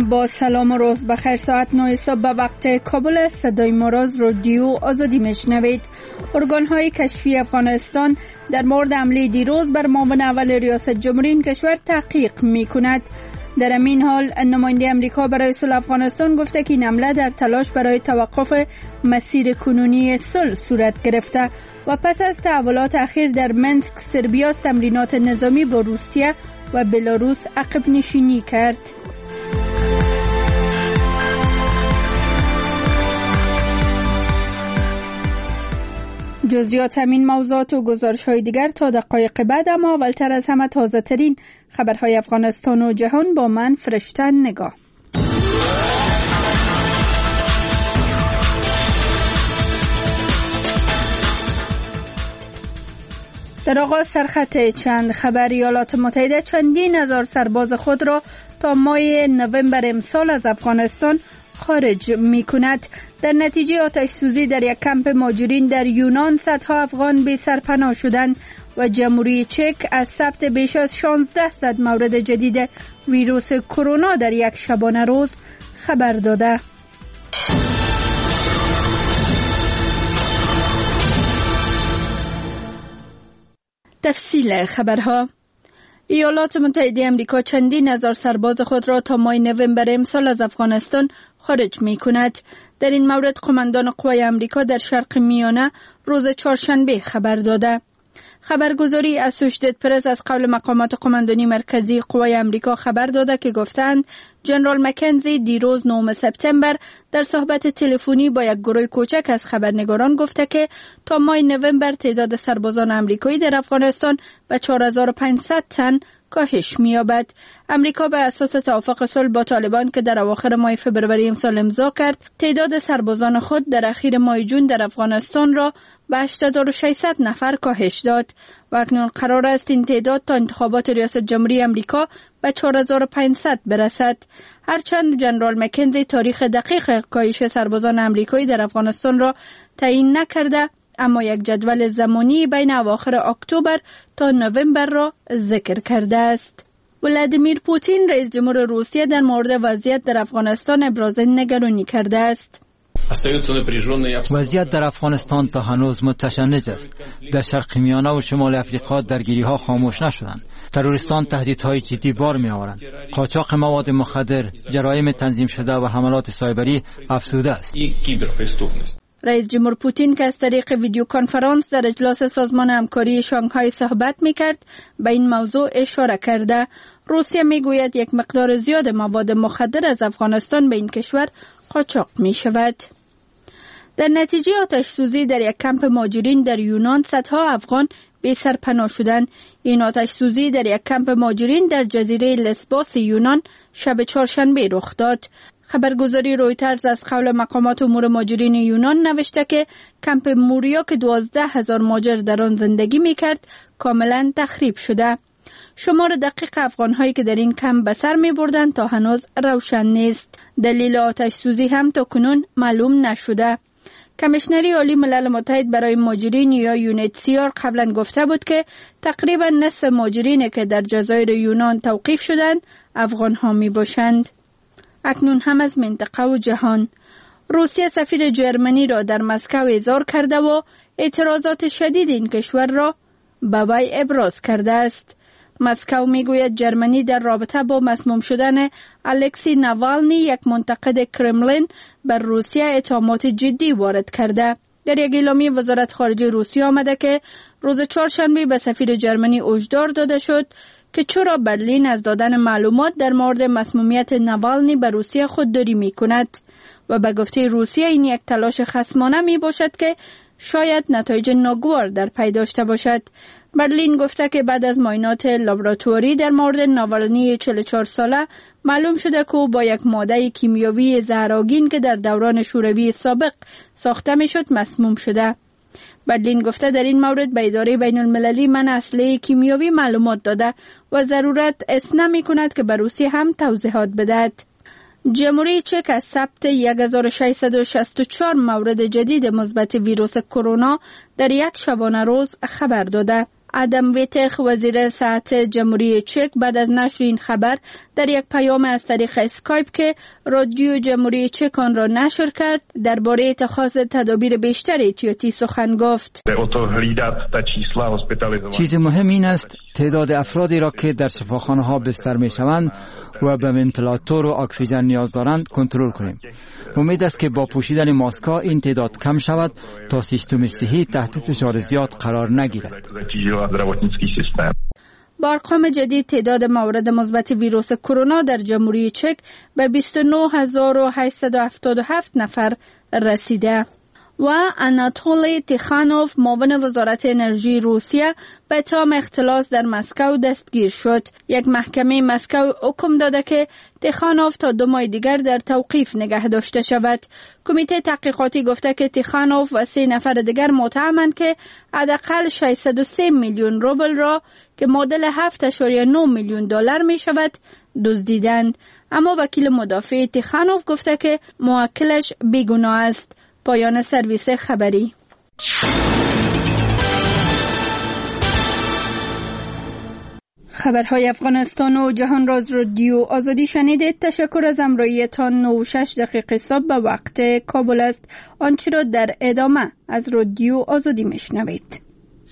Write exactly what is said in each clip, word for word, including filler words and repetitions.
با سلام و روز بخیر. ساعت نه صبح به وقت کابل صدای ما را از رادیو آزادی میشنوید. ارگان‌های کشفی افغانستان در مورد حمله دیروز بر معاون اول ریاست جمهوری این کشور تحقیق می‌کند. در همین حال نماینده امریکا برای صلح افغانستان گفته که این حمله در تلاش برای توقف مسیر کنونی صلح صورت گرفته و پس از تحولات اخیر در منسک سربیا تمرینات نظامی با روسیه و بلاروس عقب نشینی کرد. جزئیات همین موضوعات و گزارش‌های دیگر تا دقایق بعد، اما اولتر از همه تازه ترین خبرهای افغانستان و جهان با من فرشته نگاه. در آغاز سرخط چند خبر: ایالات متحده چندین هزار سرباز خود را تا ماه نوامبر امسال از افغانستان خارج می کند. در نتیجه آتش سوزی در یک کمپ مهاجرین در یونان صدها افغان بی سرپناه شدند و جمهوری چک از ثبت بیش از شانزده صد مورد جدید ویروس کرونا در یک شبانه روز خبر داده. تفصیل خبرها: ایالات متحده آمریکا چندین هزار سرباز خود را تا ماه نوامبر امسال از افغانستان خارج می کند. در این مورد قماندان قوای آمریکا در شرق میانه روز چهارشنبه خبر داده. خبرگزاری اسوشیتد پرس از قول مقامات قماندانی مرکزی قوای آمریکا خبر داده که گفتند جنرال مکنزی دیروز نهم سپتامبر در صحبت تلفنی با یک گروه کوچک از خبرنگاران گفته که تا ماه نوامبر تعداد سربازان آمریکایی در افغانستان به چهار هزار و پانصد تن کاهش می‌یابد. امریکا به اساس توافق صلح با طالبان که در اواخر ماه فبروری امسال امضا کرد، تعداد سربازان خود در اخیر ماه جون در افغانستان را به هشت هزار و ششصد نفر کاهش داد و اکنون قرار است این تعداد تا انتخابات ریاست جمهوری امریکا به چهار هزار و پانصد برسد. هرچند جنرال مکنزی تاریخ دقیق کاهش سربازان آمریکایی در افغانستان را تعیین نکرده، اما یک جدول زمانی بین اواخر اکتبر تا نوامبر را ذکر کرده است. ولادیمیر پوتین رئیس جمهور روسیه در مورد وضعیت در افغانستان ابراز نگرانی کرده است. وضعیت در افغانستان تا هنوز متشنج است. در شرق میانه و شمال افریقا درگیری‌ها خاموش نشدند. تروریستان تهدیدهای جدی بار می‌آورند. قاچاق مواد مخدر، جرایم تنظیم شده و حملات سایبری افزوده است. رئیس جمهور پوتین که از طریق ویدیو کنفرانس در اجلاس سازمان همکاری شانگهای صحبت می‌کرد به این موضوع اشاره کرده. روسیه می‌گوید یک مقدار زیاد مواد مخدر از افغانستان به این کشور قاچاق می‌شود. در نتیجه آتش سوزی در یک کمپ مهاجرین در یونان صدها افغان بی سرپناه شدند. این آتش سوزی در یک کمپ مهاجرین در جزیره لسبوس یونان شب چهارشنبه رخ داد. خبرگزاری رویترز از قول مقامات امور مهاجرین یونان نوشته که کمپ موریا که دوازده هزار مهاجر در آن زندگی می‌کرد کاملا تخریب شده. شمار دقیق افغان‌هایی که در این کمپ به سر می‌بردند تا هنوز روشن نیست. دلیل آتش سوزی هم تا کنون معلوم نشده. کمیشنری عالی ملل متحد برای مهاجرین یا یونیتسیار قبلا گفته بود که تقریبا نصف مهاجرینی که در جزایر یونان توقیف شدند افغان‌ها میباشند. اکنون هم از منطقه و جهان: روسیه سفیر جرمنی را در مسکو احضار کرده و اعتراضات شدید این کشور را به وی ابراز کرده است. مسکو میگوید جرمنی در رابطه با مسموم شدن الکسی ناوالنی یک منتقد کرملین بر روسیه اتهامات جدی وارد کرده. در یک اعلامیه وزارت خارجه روسیه آمده که روز چهارشنبه به سفیر جرمنی هشدار داده شد که چرا برلین از دادن معلومات در مورد مسمومیت ناوالنی به روسیه خودداری می کند و به گفته روسیه این یک تلاش خصمانه می باشد که شاید نتایج ناگوار در پی داشته باشد. برلین گفته که بعد از معاینات لابراتواری در مورد ناوالنی چهل و چهار ساله معلوم شده که او با یک ماده کیمیایی زهرآگین که در دوران شوروی سابق ساخته می شد مسموم شده. برلین گفته در این مورد به اداره بین المللی من اسلحه کیمیایی معلومات داده و ضرورت اس نمی کند که به روسیه هم توضیحات بدهد. جمهوری چک از ثبت یک هزار و ششصد و شصت و چهار مورد جدید مثبت ویروس کرونا در یک شبانه روز خبر داده. ادم ویتخ وزیر صحت جمهوری چک بعد از نشر این خبر در یک پیام از طریق اسکایپ که رادیو جمهوری چک آن را نشر کرد درباره اتخاذ تدابیر بیشتر احتیاطی سخن گفت. چیز مهم این است تعداد افرادی را که در شفاخانه ها بستر می شوند و به ونتیلاتور و اکسیژن نیاز دارند کنترل کنیم. امید است که با پوشیدن ماسک‌ها این تعداد کم شود تا سیستم صحی تحت فشار زیاد قرار نگیرد. با ارقام جدید تعداد موارد مثبت ویروس کرونا در جمهوری چک به بیست و نه هزار و هشتصد و هفتاد و هفت نفر رسیده. و آناتولی تیخانوف معاون وزارت انرژی روسیه به اتهام اختلاس در مسکو دستگیر شد. یک محکمه مسکو حکم داده که تیخانوف تا دو ماه دیگر در توقیف نگه داشته شود. کمیته تحقیقاتی گفته که تیخانوف و سه نفر دیگر متهمند که حداقل ششصد و سه میلیون روبل را که معادل هفت ممیز نه میلیون دلار می شود دزدیدند. اما وکیل مدافع تیخانوف گفته که موکلش بیگناه است. پایان سرویس خبری. خبرهای افغانستان و جهان راز رادیو آزادی شنیدید. تشکر از همراهیتان. نه و شش دقیقه صبح به وقت کابل است. آنچه را در ادامه از رادیو آزادی میشنوید.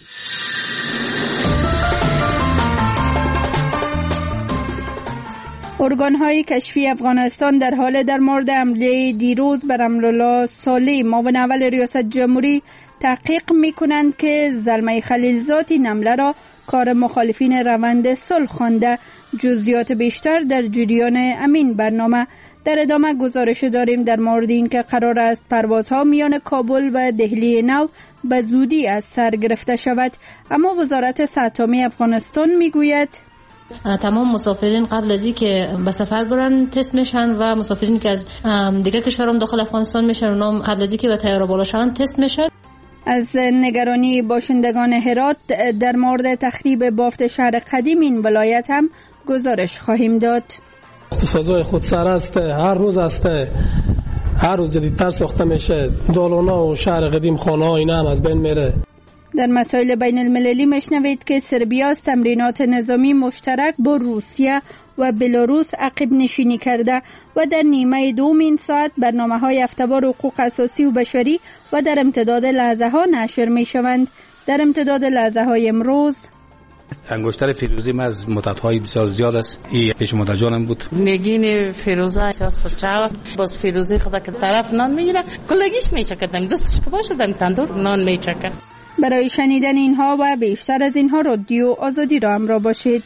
ارگان‌های کشفی افغانستان در حال در مورد حمله دیروز بر امرالله صالح معاون اول ریاست جمهوری تحقیق می‌کنند که زلمه خلیلزاد این حمله را کار مخالفین روند صلح خوانده. جزئیات بیشتر در جریان امین برنامه. در ادامه گزارش داریم در مورد اینکه قرار است پروازها میان کابل و دهلی نو به زودی از سر گرفته شود، اما وزارت صحت عامه افغانستان میگوید تمام مسافرین قبل از اینکه به سفر برن تست میشن و مسافرین که از دیگر کشورها داخل افغانستان میشن اونها قبل از اینکه به طیاره بالا شوند تست میشن. از نگرانی باشندگان هرات در مورد تخریب بافت شهر قدیم این ولایت هم گزارش خواهیم داد. فضای خودسر است، هر روز است، هر روز جدیدتر ساخته میشه. دالونا و شهر قدیم خانه ها اینا هم از بین میره. در مسائل بین المللی مشنوید که سربیا از تمرینات نظامی مشترک با روسیه و بلاروس عقب نشینی کرده و در نیمه دوم این ساعت برنامه های هفته‌وار حقوق اساسی و بشری و در امتداد لحظه ها نشر می شوند. در امتداد لحظه های امروز انگشتر فیروزی من از مدت‌های بسیار زیاد است. این پیش مادر جانم بود. نگین فیروزه سیاست چاو باز فیروزی خدا که طرف نان میگیره کلگیش میچکدم دستش که باشه دم تندور نان میچکه. برای شنیدن اینها و بیشتر از اینها رادیو آزادی را همراه باشید.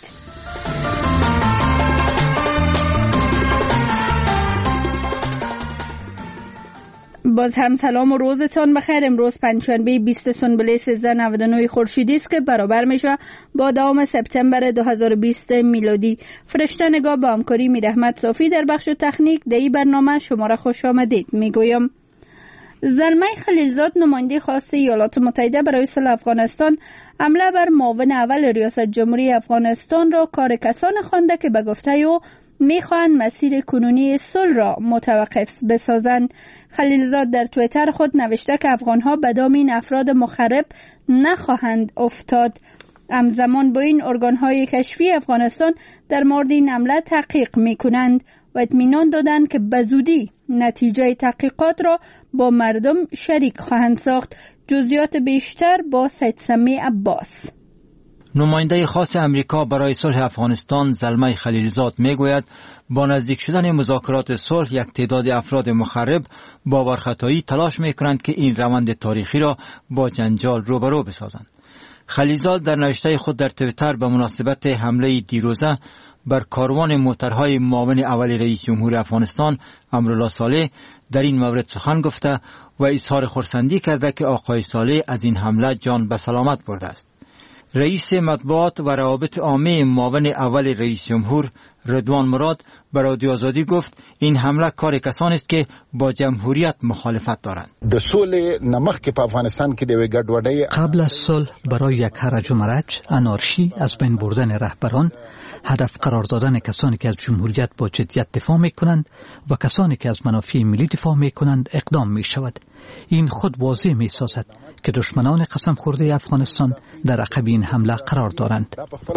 باز هم سلام و روزتان بخیر. امروز پنجشنبه بیست سنبله سیزده نود و نه خورشیدی است که برابر میشه با دوم سپتامبر دو هزار و بیست میلادی. فرشته نگاه با همکاری میرحمت صافی در بخش تکنیک در این برنامه شما را خوش آمدید میگویم. زلمه خلیلزاد نماینده خاص ایالات متحده برای صلح افغانستان حمله بر معاون اول ریاست جمهوری افغانستان را کار کسان خوانده که به گفته او میخواهند مسیر کنونی صلح را متوقف بسازند. خلیلزاد در توییتر خود نوشته که افغانها به دام این افراد مخرب نخواهند افتاد. همزمان با این ارگان‌های کشفی افغانستان در مورد این حمله تحقیق میکنند و اطمینان دادند که به زودی نتیجه تحقیقات را با مردم شریک خواهند ساخت. جزئیات بیشتر با سید سمی عباس. نماینده خاص امریکا برای صلح افغانستان زلمه خلیلزاد میگوید با نزدیک شدن مذاکرات صلح یک تعداد افراد مخرب باورخطایی تلاش میکنند که این روند تاریخی را با جنجال روبرو بسازند. خلیلزاد در نوشته خود در توییتر به مناسبت حمله دیروزه بر کاروان موترهای معاون اول رئیس جمهور افغانستان امرالله صالح در این مورد سخن گفته و اظهار خرسندی کرده که آقای صالح از این حمله جان به سلامت برده است. رئیس مطبوعات و روابط عامه معاون اول رئیس جمهور رضوان مراد به رادیو آزادی گفت این حمله کار کسانی است که با جمهوریت مخالفت دارند. د صلح نمخ کې په افغانستان کې د ګډوډۍ قبل از صلح برای یک هرج و مرج، انارشی، از بین بردن رهبران، هدف قرار دادن کسانی که از جمهوریت با جدیت دفاع می کنند و کسانی که از منافع ملی دفاع می کنند اقدام می شود. این خود واضح می سازد که دشمنان قسم خورده افغانستان در عقب این حمله قرار دارند.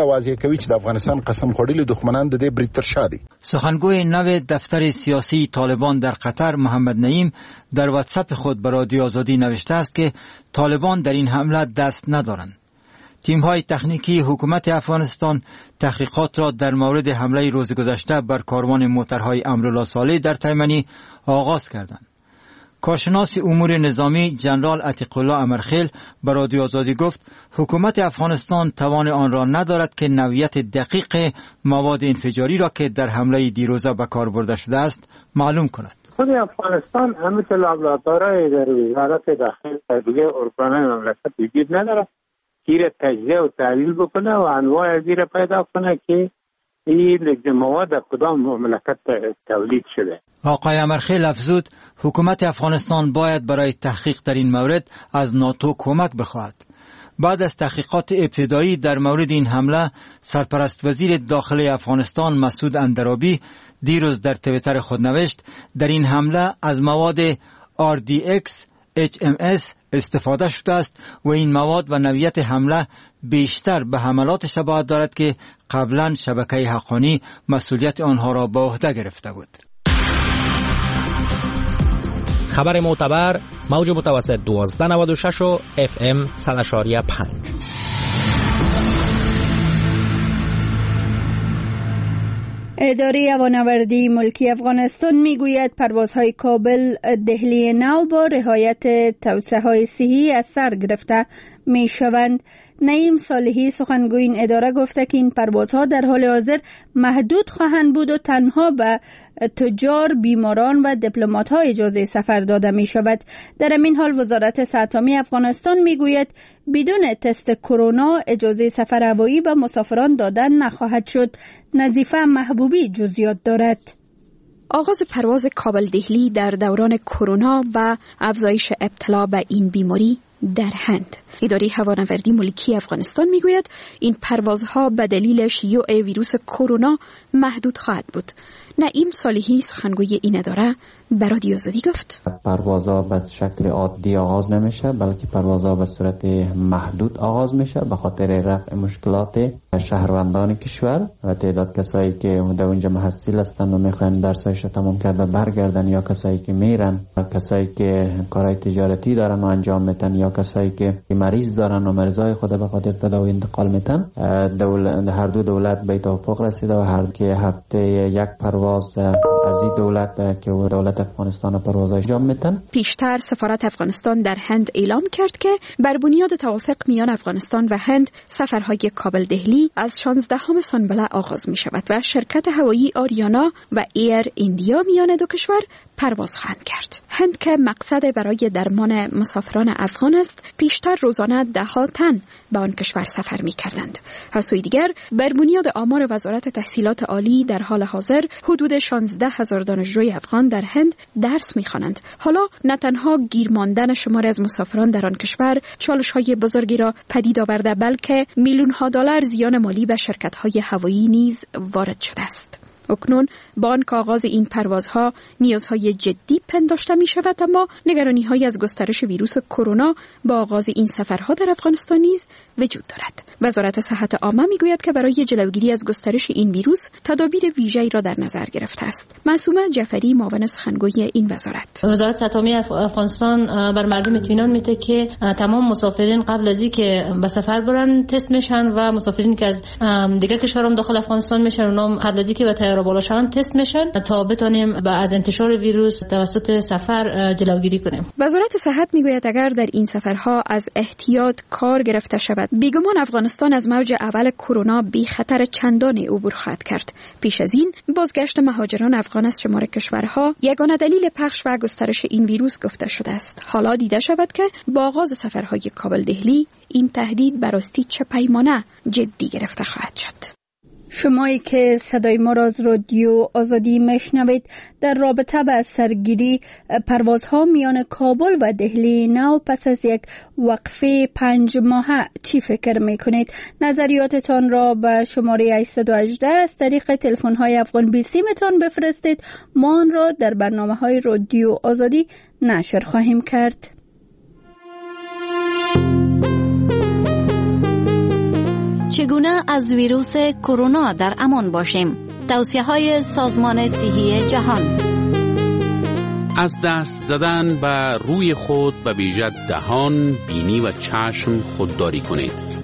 سخنگوی نو دفتر سیاسی طالبان در قطر محمد نعیم در واتساپ خود به رادیو آزادی نوشته است که طالبان در این حمله دست ندارند. تیم‌های تکنیکی حکومت افغانستان تحقیقات را در مورد حمله روز گذشته بر کاروان موترهای امرالله صالح در تیمنی آغاز کردند. کارشناس امور نظامی جنرال عتیق الله امرخیل به رادیو آزادی گفت حکومت افغانستان توان آن را ندارد که نوعیت دقیق مواد انفجاری را که در حمله دیروزه به کار برده شده است معلوم کند. خود افغانستان همه لابراتوارهای در وزارت داخل و دیگه ارگانهای مملکت وجود نداره که تجزیه و تحلیل بکنه و انواع زیر پیدا کنه که این مواد کدام مملکت تولید شده. آقای امرخیل افزود حکومت افغانستان باید برای تحقیق در این مورد از ناتو کمک بخواهد. بعد از تحقیقات ابتدایی در مورد این حمله، سرپرست وزیر داخلی افغانستان مسعود اندرابی دیروز در توییتر خود نوشت در این حمله از مواد آر دی ایکس اچ ام اس استفاده شده است و این مواد و نوعیت حمله بیشتر به حملات شباهت دارد که قبلا شبکه حقانی مسئولیت آنها را به عهده گرفته بود. خبر معتبر موج متوسط دوازده نود و شش و اف ام صد و پنج. اداره هوانوردی ملکی افغانستان میگوید پروازهای کابل دهلی نو با رعایت توصیه‌های صحی از سر گرفته میشوند. نعیم صالحی سخنگوی این اداره گفته که این پروازها در حال حاضر محدود خواهند بود و تنها به تجار، بیماران و دیپلمات‌ها اجازه سفر داده می شود. در این حال وزارت صحت عامه افغانستان می گوید بدون تست کرونا اجازه سفر هوایی به مسافران دادن نخواهد شد. نظیفه محبوبی جزئیات دارد. آغاز پرواز کابل دهلی در دوران کرونا و افزایش ابتلا به این بیماری در هند. اداره هوانوردی ملکی افغانستان میگوید این پروازها به دلیل شیوع ویروس کرونا محدود خواهد بود. نعیم صالحی سخنگوی این اداره به رادیو آزادی گفت پروازها به شکل عادی آغاز نمیشه بلکه پروازها به صورت محدود آغاز میشه به خاطر رفع مشکلات شهروندان کشور و تعداد کسایی که در اونجا محصل هستند و میخوان درسایش تمام کرده برگردن یا کسایی که میرن و کسایی که کارهای تجارتی دارن و انجام میتن یا کسایی که مریض دارن و مریضای خود به خاطر تداوی انتقال میتن. دولت هر دو دولت به توافق رسیده و هر که هفته یک پرواز از این دولت که دولت افغانستان پروازهای انجام میتن. پیشتر سفارت افغانستان در هند اعلام کرد که بر بنیاد توافق میان افغانستان و هند سفرهای کابل دهلی از شانزدهم سانبله آغاز می شود و شرکت هوایی آریانا و ایر ایندیا میان دو کشور پرواز خواهند کرد. هند که مقصد برای درمان مسافران افغان است، پیشتر روزانه ده ها تن به آن کشور سفر می کردند. از سوی دیگر بر بنیاد آمار وزارت تحصیلات عالی در حال حاضر حدود شانزده هزار دانشجوی افغان در هند درس می خوانند. حالا نه تنها گیر ماندن شمار از مسافران در آن کشور چالش های بزرگی را پدید آورده بلکه میلیون ها دلار زیان مالی به شرکت های هوایی نیز وارد شده است. اکنون با آنکه آغاز این پروازها نیازهای جدی پنداشته می شود اما نگرانی های از گسترش ویروس کرونا با آغاز این سفرها در افغانستان نیز وجود دارد. وزارت صحت عامه می گوید که برای جلوگیری از گسترش این ویروس تدابیر ویژه‌ای را در نظر گرفته است. معصومه جعفری معاون سخنگوی این وزارت. وزارت صحت عامه افغانستان بر مردم اطمینان میده که تمام مسافرین قبل از اینکه به سفر برن تست میشن و مسافرین که از دیگر کشورها داخل افغانستان میشن اونم قبل از اینکه به طیاره بالا شوند تست میشن تا بتونیم از انتشار ویروس توسط سفر جلوگیری کنیم. وزارت صحت میگوید اگر در این سفرها از احتیاط کار گرفته شود بیگمان افغانستان از موج اول کرونا بی خطر چندانی عبور خواهد کرد. پیش از این بازگشت مهاجران افغان از شمار کشورها یگانه دلیل پخش و گسترش این ویروس گفته شده است. حالا دیده شود که با آغاز سفرهای کابل دهلی این تهدید به راستی چه پیمانه جدی گرفته خواهد شد. شمایی که صدای ما را از رادیو آزادی میشنوید در رابطه با سرگیری پروازها میان کابل و دهلی نو پس از یک وقفه پنج ماهه چی فکر میکنید؟ نظریاتتان را به شماره هشت یک هشت از طریق تلفن های افغان بیسی میتون بفرستید. ما آن را در برنامه های رادیو آزادی نشر خواهیم کرد. چگونه از ویروس کرونا در امان باشیم؟ توصیه‌های سازمان صحی جهان. از دست زدن به روی خود به ویژه دهان، بینی و چشم خودداری کنید.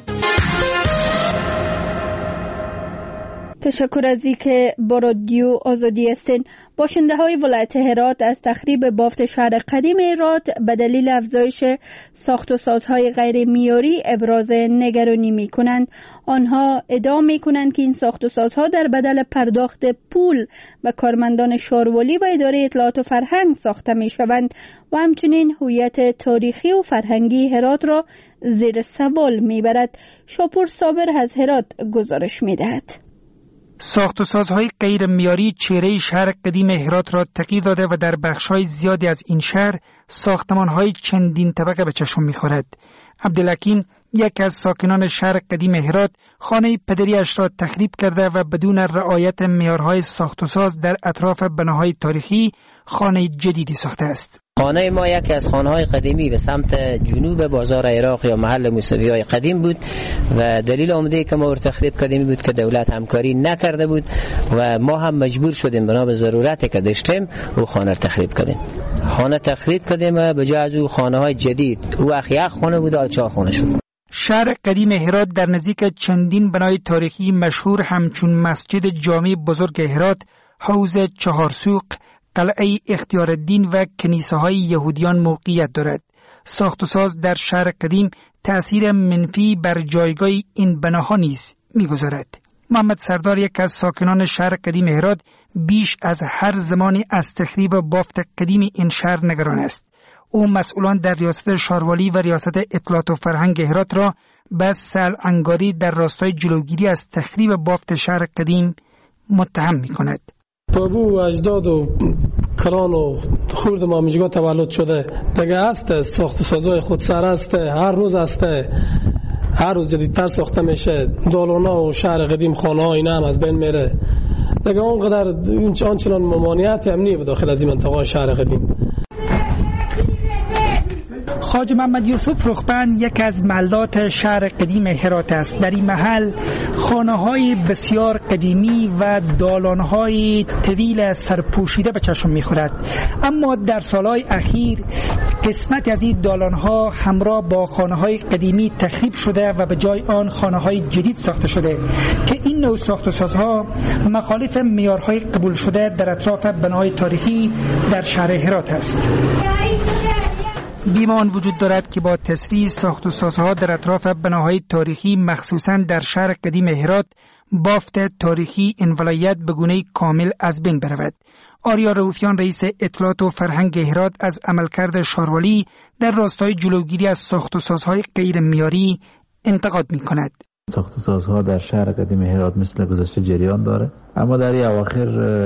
تشکر از اینکه با رادیو آزادی هستین. باشنده های ولایت هرات از تخریب بافت شهر قدیم هرات به دلیل افزایش ساخت و سازهای غیر معیاری ابراز نگرانی می کنند. آنها ادعا می کنند که این ساخت و سازها در بدل پرداخت پول به کارمندان شاروالی و اداره اطلاعات و فرهنگ ساخته می شوند و همچنین هویت تاریخی و فرهنگی هرات را زیر سوال می برد. شاپور صابر از هرات گزارش می دهد. ساخت و سازهای غیر معیاری چهره شهر قدیم هرات را تغییر داده و در بخش‌های زیادی از این شهر ساختمان‌های چندین طبقه به چشم می‌خورد. عبدالحکیم، یک از ساکنان شهر قدیم هرات، خانه پدریش را تخریب کرده و بدون رعایت معیارهای ساخت و ساز در اطراف بناهای تاریخی خانه جدیدی ساخته است. خانه ما یکی از خانه‌های قدیمی به سمت جنوب بازار عراق یا محل موسوی‌های قدیم بود و دلیل عمده که ما رو تخریب کردیم بود که دولت همکاری نکرده بود و ما هم مجبور شدیم بنا به ضرورتی که داشتیم او خانه رو تخریب کردیم. خانه تخریب کردیم و به جای از او خانه‌های جدید او اخ یک خانه بود و چهار خانه شد. شهر قدیم هرات در نزدیک چندین بنای تاریخی مشهور همچون مسجد جامع بزرگ هرات، حوض چهارسوق، قلعه اختیارالدین و کنیسه های یهودیان موقعیت دارد. ساخت و ساز در شهر قدیم تأثیر منفی بر جایگاه این بناها نیز می‌گذارد. محمد سردار، یک از ساکنان شهر قدیم هرات، بیش از هر زمانی از تخریب بافت قدیم این شهر نگران است. او مسئولان در ریاست شاروالی و ریاست اطلاعات و فرهنگ هرات را به سلعنگاری در راستای جلوگیری از تخریب بافت شهر قدیم متهم می‌کند. بابو اجداد و کران و خورد ما میجگاه تولد شده دیگه هست، ساخت و سازهای خودسر است، هر روز است، هر روز جدیدتر ساخته میشه. دالونا و شهر قدیم خانه ها اینا هم از بین میره دیگه. اونقدر آنچنان ممانعتی هم نیه به داخل از این منطقه شهر قدیم. خواجه محمد یوسف رخبند یک از محلات شهر قدیم هرات است. در این محل خانه‌های بسیار قدیمی و دالان‌های طویل سرپوشیده به چشم می‌خورد، اما در سالهای اخیر قسمت از این دالان‌ها همراه با خانه‌های قدیمی تخریب شده و به جای آن خانه‌های جدید ساخته شده که این نوع ساخت‌وسازها مخالف معیارهای قبول شده در اطراف بناهای تاریخی در شهر هرات است. بیمان وجود دارد که با تسریع ساخت و سازها در اطراف بناهای تاریخی مخصوصاً در شهر قدیم هرات بافت تاریخی این ولایت به گونه‌ای کامل از بین برود. آریا رؤوفیان، رئیس اطلاعات و فرهنگ هرات، از عملکرد شاروالی در راستای جلوگیری از ساخت و سازهای غیر معیاری انتقاد می‌کند. ساخت و سازها در شهر قدیم هرات مثل گذشته جریان داره، اما در این اواخر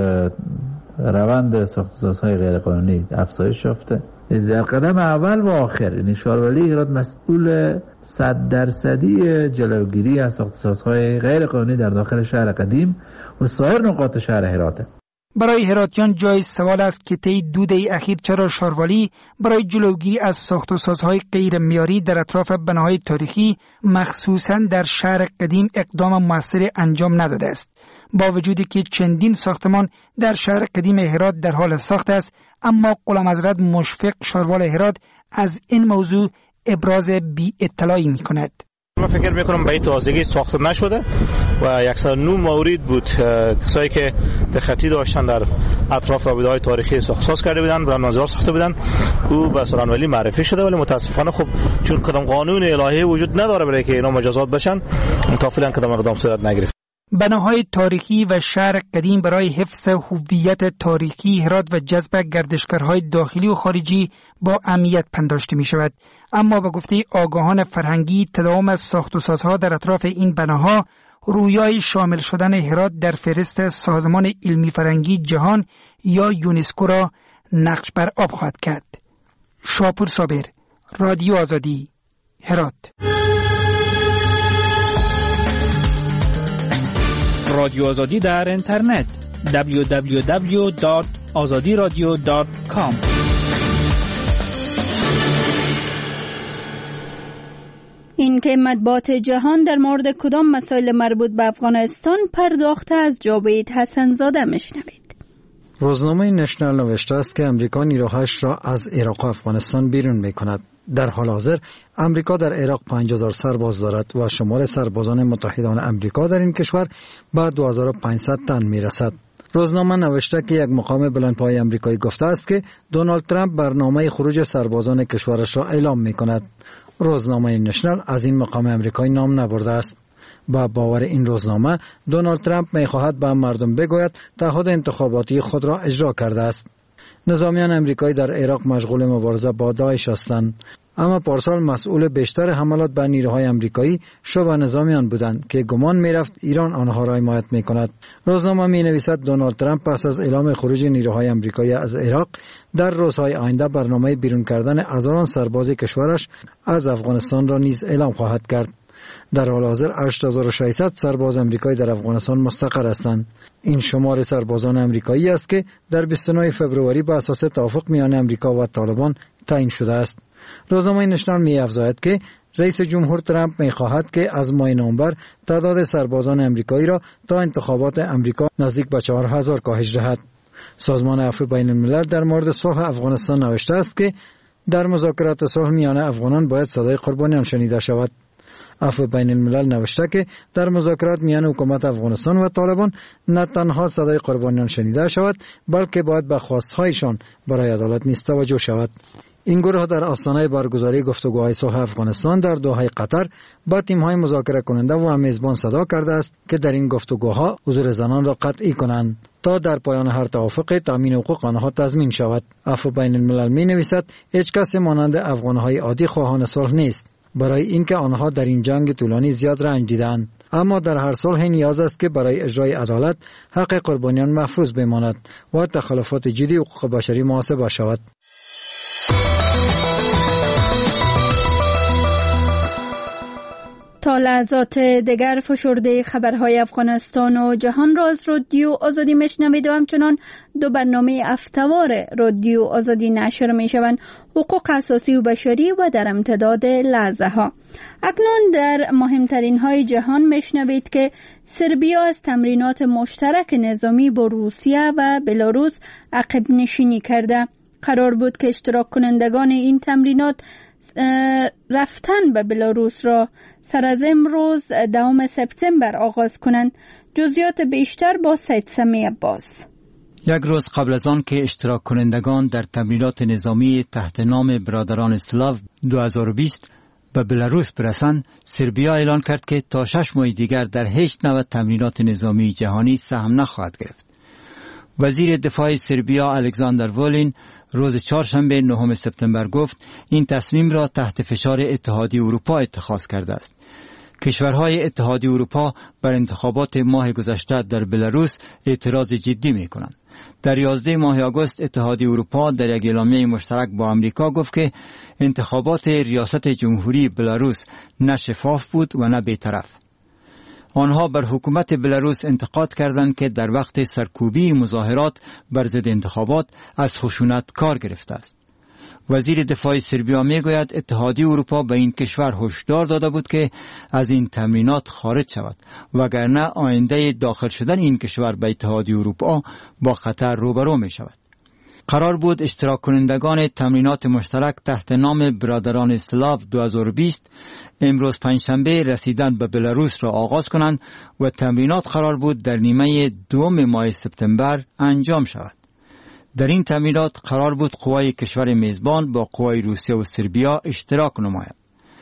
روند ساخت و سازهای غیر قانونی افزایش یافته. در قدم اول و آخر یعنی شاروالی هرات مسئول صد درصدی جلوگیری از ساخت و سازهای غیر قانونی در داخل شهر قدیم و سایر نقاط شهر هراته. برای هراتیان جای سوال است که طی دو دهه اخیر چرا شاروالی برای جلوگیری از ساخت و سازهای غیر معیاری در اطراف بناهای تاریخی مخصوصاً در شهر قدیم اقدام موثری انجام نداده است. با وجودی که چندین ساختمان در شهر قدیم هرات در حال ساخت است، اما غلام حضرت مشفق، شاروال هرات، از این موضوع ابراز بی اطلاعی می کند. من فکر میکنم به این تازگی ساخته نشده و صد و نه مورد بود کسایی که دختی داشتن در اطراف آبادهای تاریخی ساخت کرده بودن، برای منظر ساخته بودن. او به سرانولی معرفی شده، ولی متاسفانه خب چون کدام قانون الهی وجود نداره برای که اینا مجازات بشن، کافلا کدام اقدام صورت نگرفت. بناهای تاریخی و شهر قدیم برای حفظ هویت تاریخی هرات و جذب گردشگرهای داخلی و خارجی با اهمیت پنداشته می شود. اما به گفته آگاهان فرهنگی، تداوم از ساخت و سازها در اطراف این بناها رویای شامل شدن هرات در فهرست سازمان علمی فرهنگی جهان یا یونسکو را نقش بر آب خواهد کرد. شاپور صابر، رادیو آزادی، هرات. رادیو آزادی در اینترنت دبلیو دبلیو دبلیو دات آزادی رادیو دات کام. این که مطبوعات جهان در مورد کدام مسائل مربوط به افغانستان پرداخته از جاوید حسنزاده میشنوید. روزنامه نشنال نوشته است که امریکا نیروهایش را از عراق و افغانستان بیرون میکند. در حال حاضر امریکا در عراق پنج هزار سرباز دارد و شمار سربازان متحدان امریکا در این کشور به دو هزار و پانصد تن میرسد. روزنامه نوشته که یک مقام بلندپایه امریکایی گفته است که دونالد ترامپ برنامه خروج سربازان کشورش را اعلام میکند. روزنامه نشنال از این مقام امریکایی نام نبرده است. با باور این روزنامه دونالد ترامپ میخواهد به مردم بگوید تعهد انتخاباتی خود را اجرا کرده است. نظامیان امریکایی در عراق مشغول مبارزه با داعش هستند، اما پارسال مسئول بیشتر حملات به نیروهای امریکایی شبه نظامیان بودند که گمان میرفت ایران آنها را حمایت میکند. روزنامه می نویسد دونالد ترامپ پس از اعلام خروج نیروهای امریکایی از عراق در روزهای آینده برنامه بیرون کردن هزاران سرباز کشورش از افغانستان را نیز اعلام خواهد کرد. در حال حاضر هشت هزار و ششصد سرباز امریکایی در افغانستان مستقر هستند. این شمار سربازان امریکایی است که در بیست و نه فوریه بر اساس توافق میان امریکا و طالبان تعیین شده است. روزنامه نشنال می افزاید که رئیس جمهور ترامپ می خواهد که از ماه نوامبر تعداد سربازان امریکایی را تا انتخابات امریکا نزدیک به چهار هزار کاهش دهد. سازمان عفو بین الملل در مورد صلح افغانستان نوشته است که در مذاکرات صلح میان افغانان باید صدای قربانیان شنیده شود. عفو بین الملل نوشته که در مذاکرات میان حکومت افغانستان و طالبان نه تنها صدای قربانیان شنیده شود، بلکه باید به خواستهایشان برای عدالت نیز توجه شود. این گروه در آستانه برگزاری گفتگوهای صلح افغانستان در دوحه قطر با تیم‌های مذاکره کننده و میزبان صدا کرده است که در این گفتگوها حضور زنان را قطعی کنند تا در پایان هر توافق تامین حقوق آنها تضمین شود. عفو بین الملل می نویسد هیچ کس مانند افغان‌های عادی خواهان صلح نیست، برای اینکه آنها در این جنگ طولانی زیاد رنج دیدند، اما در هر صلح نیاز است که برای اجرای عدالت حق قربانیان محفوظ بماند و تخلفات جدی حقوق بشری محاسبه شود. تا لحظات دیگر فشرده خبرهای افغانستان و جهان را از رادیو آزادی میشنوید و همچنان دو برنامه هفته‌وار رادیو آزادی نشر میشوند: حقوق اساسی و بشری و در امتداد لحظه ها. اکنون در مهمترین های جهان میشنوید که سربیا از تمرینات مشترک نظامی با روسیه و بلاروس عقب نشینی کرده. قرار بود که اشتراک کنندگان این تمرینات رفتن به بلاروس را سر از امروز دوم سپتامبر آغاز کنند. جزئیات بیشتر با سید سمی عباس. یک روز قبل از آن که اشتراک کنندگان در تمرینات نظامی تحت نام برادران اسلاو دو هزار و بیست به بلاروس برسند، سربیا اعلان کرد که تا شش ماه دیگر در هیچ نوع تمرینات نظامی جهانی سهم نخواهد گرفت. وزیر دفاع سربیا الکساندر وولین روز چهارشنبه نهم سپتامبر گفت این تصمیم را تحت فشار اتحادیه اروپا اتخاذ کرده است. کشورهای اتحادیه اروپا بر انتخابات ماه گذشته در بلاروس اعتراض جدی می کنند. در یازده ماه آگوست اتحادیه اروپا در یک اعلامیه مشترک با آمریکا گفت که انتخابات ریاست جمهوری بلاروس نه شفاف بود و نه بی‌طرف. آنها بر حکومت بلاروس انتقاد کردند که در وقت سرکوبی مظاهرات بر ضد انتخابات از خشونت کار گرفته است. وزیر دفاع سربیا میگوید اتحادیه اروپا به این کشور هشدار داده بود که از این تمرینات خارج شود، وگرنه آینده داخل شدن این کشور به اتحادیه اروپا با خطر روبرو می شود. قرار بود اشتراک کنندگان تمرینات مشترک تحت نام برادران اسلاو دو هزار و بیست امروز پنجشنبه رسیدن به بلاروس را آغاز کنند و تمرینات قرار بود در نیمه دوم ماه سپتامبر انجام شود. در این تمرینات قرار بود قوای کشور میزبان با قوای روسیه و سربیا اشتراک نماید.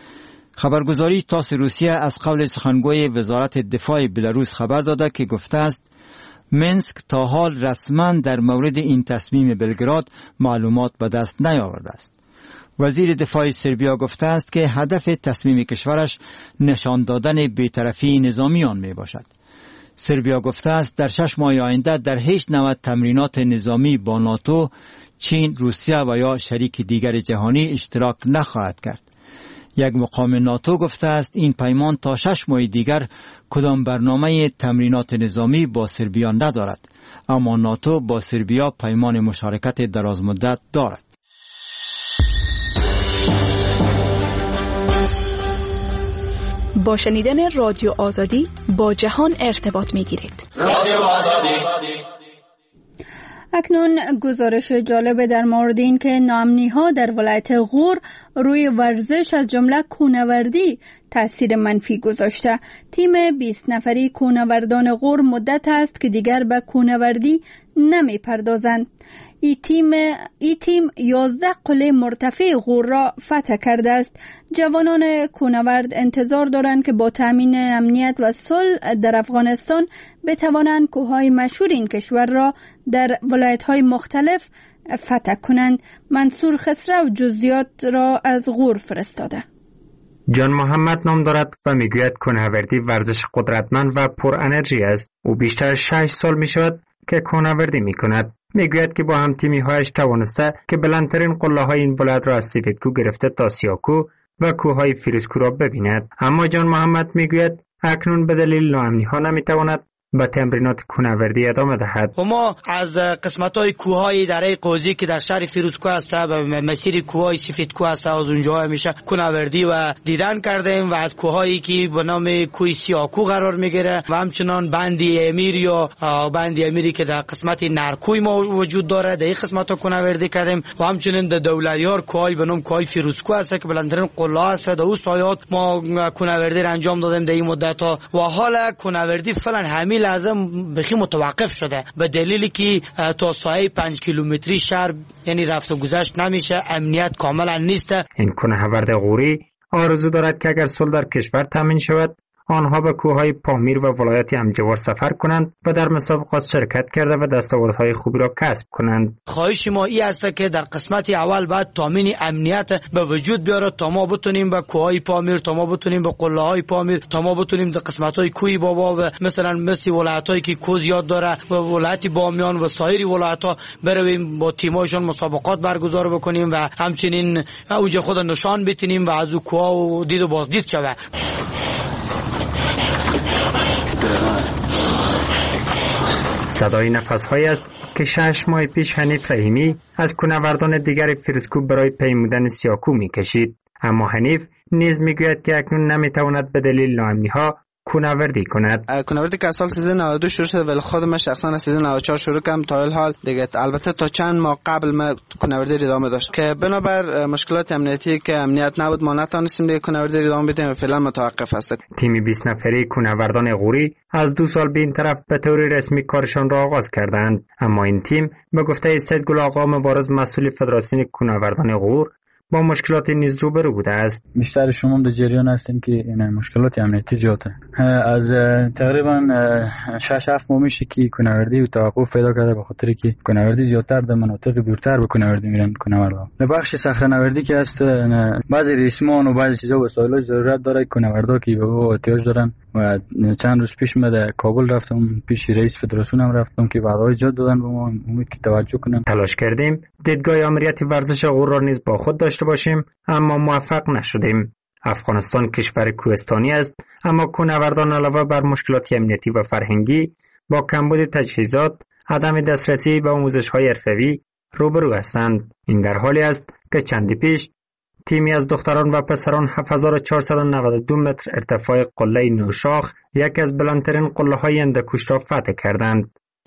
خبرگزاری تاس روسیه از قول سخنگوی وزارت دفاع بلاروس خبر داده که گفته است منسک تا حال رسما در مورد این تصمیم بلگراد معلومات به دست نیاورده است. وزیر دفاع سربیا گفته است که هدف تصمیم کشورش نشان دادن بی‌طرفی نظامیان می باشد. سربیا گفته است در شش ماه آینده در هیچ نوع تمرینات نظامی با ناتو، چین، روسیه و یا شریک دیگر جهانی اشتراک نخواهد کرد. یک مقام ناتو گفته است این پیمان تا شش ماه دیگر کدام برنامه تمرینات نظامی با سربیا ندارد، اما ناتو با سربیا پیمان مشارکت درازمدت دارد. با شنیدن رادیو آزادی با جهان ارتباط میگیرید. رادیو آزادی. اکنون گزارش جالب در مورد این که ناامنی‌ها در ولایت غور روی ورزش از جمله کوهنوردی تأثیر منفی گذاشته. تیم بیست نفری کوهنوردان غور مدت است که دیگر به کوهنوردی نمی پردازند. این تیم ای تیم یازده قله مرتفع غور را فتح کرده است. جوانان کوهنورد انتظار دارند که با تامین امنیت و صلح در افغانستان بتوانند کوههای مشهور این کشور را در ولایت‌های مختلف فتح کنند. منصور خسرو جزئیات را از غور فرستاده. جان محمد نام دارد و میگوید کوهنوردی ورزش قدرتمند و پر انرژی است. او بیشتر از شش سال می شود که کوهنوردی می کند. میگوید که با هم تیمی هایش توانسته که بلندترین قله های این ولایت را از سفیدکو گرفته تا سیاکو و کوههای فیروزکو را ببیند. اما جان محمد میگوید اکنون به دلیل ناامنی ها نمیتواند به تمرینات کوهنوردی ادامه دهد. و ما از قسمت‌های کوههای دره قوزی که در شهر فیروزکو است و مسیر کوههای سفیدکو است از اونجا همیشه کوهنوردی و دیدن کردیم و از کوههایی که به نام کوه سیاکو قرار میگیره و همچنان بندی امیر یا بندی امیری که در قسمت نرکوی ما وجود داره در این قسمت‌ها کوهنوردی کردیم و همچنین در دولتیار کوههای به نام کوه فیروزکو است که بلندترین قله است. در اون سایات ما کوهنوردی را انجام دادیم در این مدت‌ها و حالا کوهنوردی فعلا همین لازم بخی متوقف شده به دلیلی که تا سایه پنج کیلومتری شهر یعنی رفت و گذشت نمیشه، امنیت کاملا نیست. این کوهنورد غوری آرزو دارد که اگر صلح در کشور تامین شود آنها به کوههای پامیر و ولایت همجوار سفر کنند و در مسابقات شرکت کرده و دستاوردهای خوبی را کسب کنند. خواهش ما این است که در قسمت اول بعد تامین امنیت به وجود بیاره تا ما بتونیم به کوههای پامیر، تا ما بتونیم به قله‌های پامیر، تا ما بتونیم در قسمت‌های کوی بابا و مثلا مثل ولایت‌هایی که کوه زیاد داره و ولایت بامیان و سایر ولایت‌ها برویم با تیم‌هاشون مسابقات برگزار بکنیم و همچنین اونجا خود نشان بتونیم و از او کوه و دید و بازدید شود. صدای نفس‌هایی است که شش ماه پیش حنیف رحیمی از کوهنوردان دیگر فیروزکو برای پیمودن سیاکو می‌کشید. اما حنیف نیز می‌گوید که اکنون نمی‌تواند به دلیل ناامنی‌ها کوهنوردی کند. کوهنوردی که سال سیزده نود و دو شروع شده ولی خود من شخصا از سیزده نود و چهار شروع کردم تا الحال دیگه. البته تا چند ماه قبل ما کوهنوردی ادامه داشت که بنابر مشکلات امنیتی که امنیت نبود ما نتونستیم دیگه کوهنوردی ادامه بدیم و فعلا متوقف است. تیم بیست نفری کوهنوردان غوری از دو سال به این طرف به طور رسمی کارشان را آغاز کردند. اما این تیم به گفته سید گل آقا مبارز مسئول فدراسیون کوهنوردان غور با مشکلات نیز روبرو بوده است. بیشتر شما در جریان هستیم که این مشکلات امنیتی زیاده. از تقریبا شش هفت ماه میشه که کوهنوردی و توقف پیدا کرده به خاطر که کوهنوردی زیادتر در مناطق دورتر به کوهنوردی میرن کوهنوردا. در بخش صخره‌نوردی که هست بعضی ریسمان و بعضی چیزا وسایلش ضرورت داره کوهنوردا که به او احتیاج دارن و چند روز پیش من در کابل رفتم پیش رئیس فدراسیون هم رفتم که وعده‌های زیاد دادن به ما، امید که توجه کنن. تلاش کردیم دیدگاه امنیتی ورزش غور را نیز با خود داشته باشیم اما موفق نشدیم. افغانستان کشور کوهستانی است اما کوهنوردان علاوه بر مشکلات امنیتی و فرهنگی با کمبود تجهیزات، عدم دسترسی به آموزش‌های حرفه‌ای روبرو هستند. این در حالی است که چندی پیش تیمی از دختران و پسران هفت هزار و چهارصد و نود و دو متر ارتفاع قله نورشاخ یکی از بلندترین قله‌های هندوکش را فتح کردند.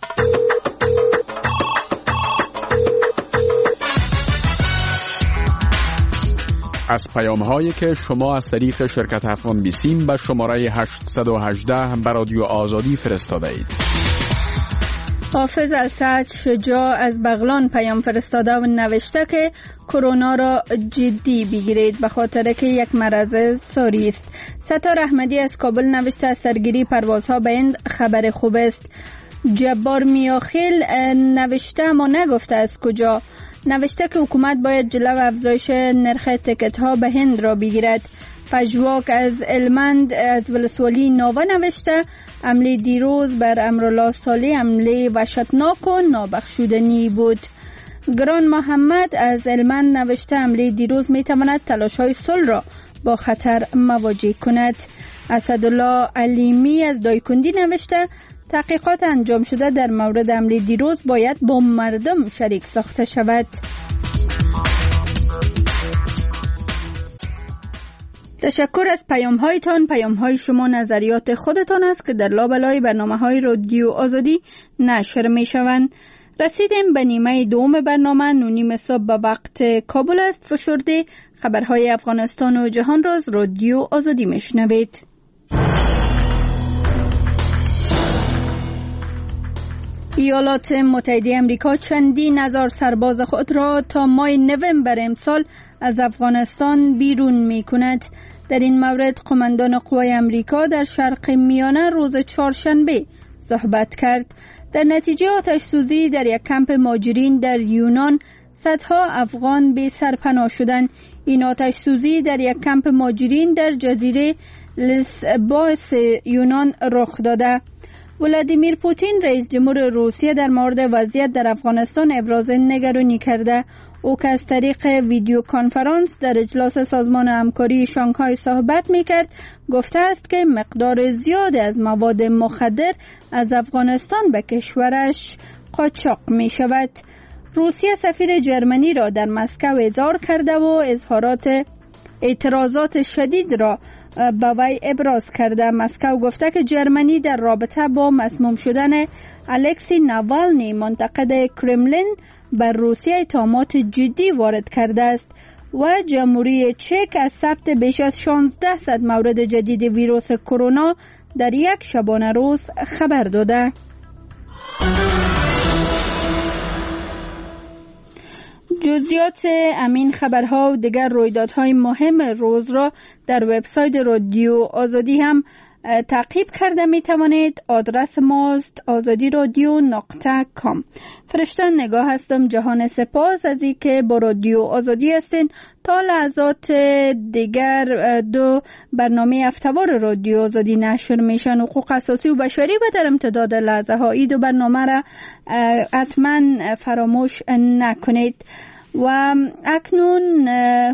از پیام‌هایی که شما از طریق شرکت افغان بیسیم به شماره هشتصد و هجده به رادیو آزادی فرستاده اید. حافظ السعد شجاع از بغلان پیام فرستاده و نوشته که کرونا را جدی بگیرید به خاطر که یک مرض ساری است. ستار احمدی از کابل نوشته از سرگیری پروازها به هند خبر خوب است. جبار میاخیل نوشته اما نگفته از کجا. نوشته که حکومت باید جلو افزایش نرخ تکت ها به هند را بگیرد. پژواک از المند از ولسوالی ناوه نوشته حمله دیروز بر امرالله صالح حمله وحشتناک و نابخشودنی بود. گران محمد از المند نوشته حمله دیروز می تواند تلاش های صلح را با خطر مواجه کند. اسدالله علیمی از دایکندی نوشته تحقیقات انجام شده در مورد حمله دیروز باید با مردم شریک ساخته شود. تشکر از پیام هایتان. پیام های شما نظریات خودتان است که در لابلای برنامه های رادیو آزادی نشر می شوند. رسیدیم به نیمه دوم برنامه. نونیم صبح به وقت کابل است. فشرده خبرهای افغانستان و جهان را از رادیو آزادی می شنوید. ایالات متحده امریکا چندین هزار سرباز خود را تا ماه نوامبر امسال از افغانستان بیرون می کند. در این مورد قماندان قوای امریکا در شرق میانه روز چهارشنبه صحبت کرد. در نتیجه آتش سوزی در یک کمپ مهاجرین در یونان صدها افغان به سر پناه شدند. این آتش سوزی در یک کمپ مهاجرین در جزیره لسبوس یونان رخ داده. ولادیمیر پوتین رئیس جمهور روسیه در مورد وضعیت در افغانستان ابراز نگرانی کرده. او که از طریق ویدیو کنفرانس در اجلاس سازمان همکاری شانگهای صحبت می‌کرد، گفته است که مقدار زیادی از مواد مخدر از افغانستان به کشورش قاچاق می‌شود. روسیه سفیر جرمنی را در مسکو احضار کرده و اظهارات اعتراضات شدید را به وی ابراز کرده. مسکو گفته که جرمنی در رابطه با مسموم شدن الکسی ناوالنی منتقد کرملین بر روسیه اتهامات جدی وارد کرده است و جمهوری چک از ثبت بیش از شانزده صد مورد جدید ویروس کرونا در یک شبانه روز خبر داده. جزئیات امین خبرها و دیگر رویدادهای مهم روز را در وبسایت رادیو آزادی هم تعقیب کرده می توانید. آدرس ماست آزادی رادیو نقطه کام. فرشته نگاه هستم. جهان سپاس از این که با رادیو آزادی هستین. تا لحظات دیگر دو برنامه هفته‌وار رادیو آزادی نشر میشن. حقوق اساسی و بشری و در امتداد لحظه ها این دو برنامه را حتما فراموش نکنید. و اکنون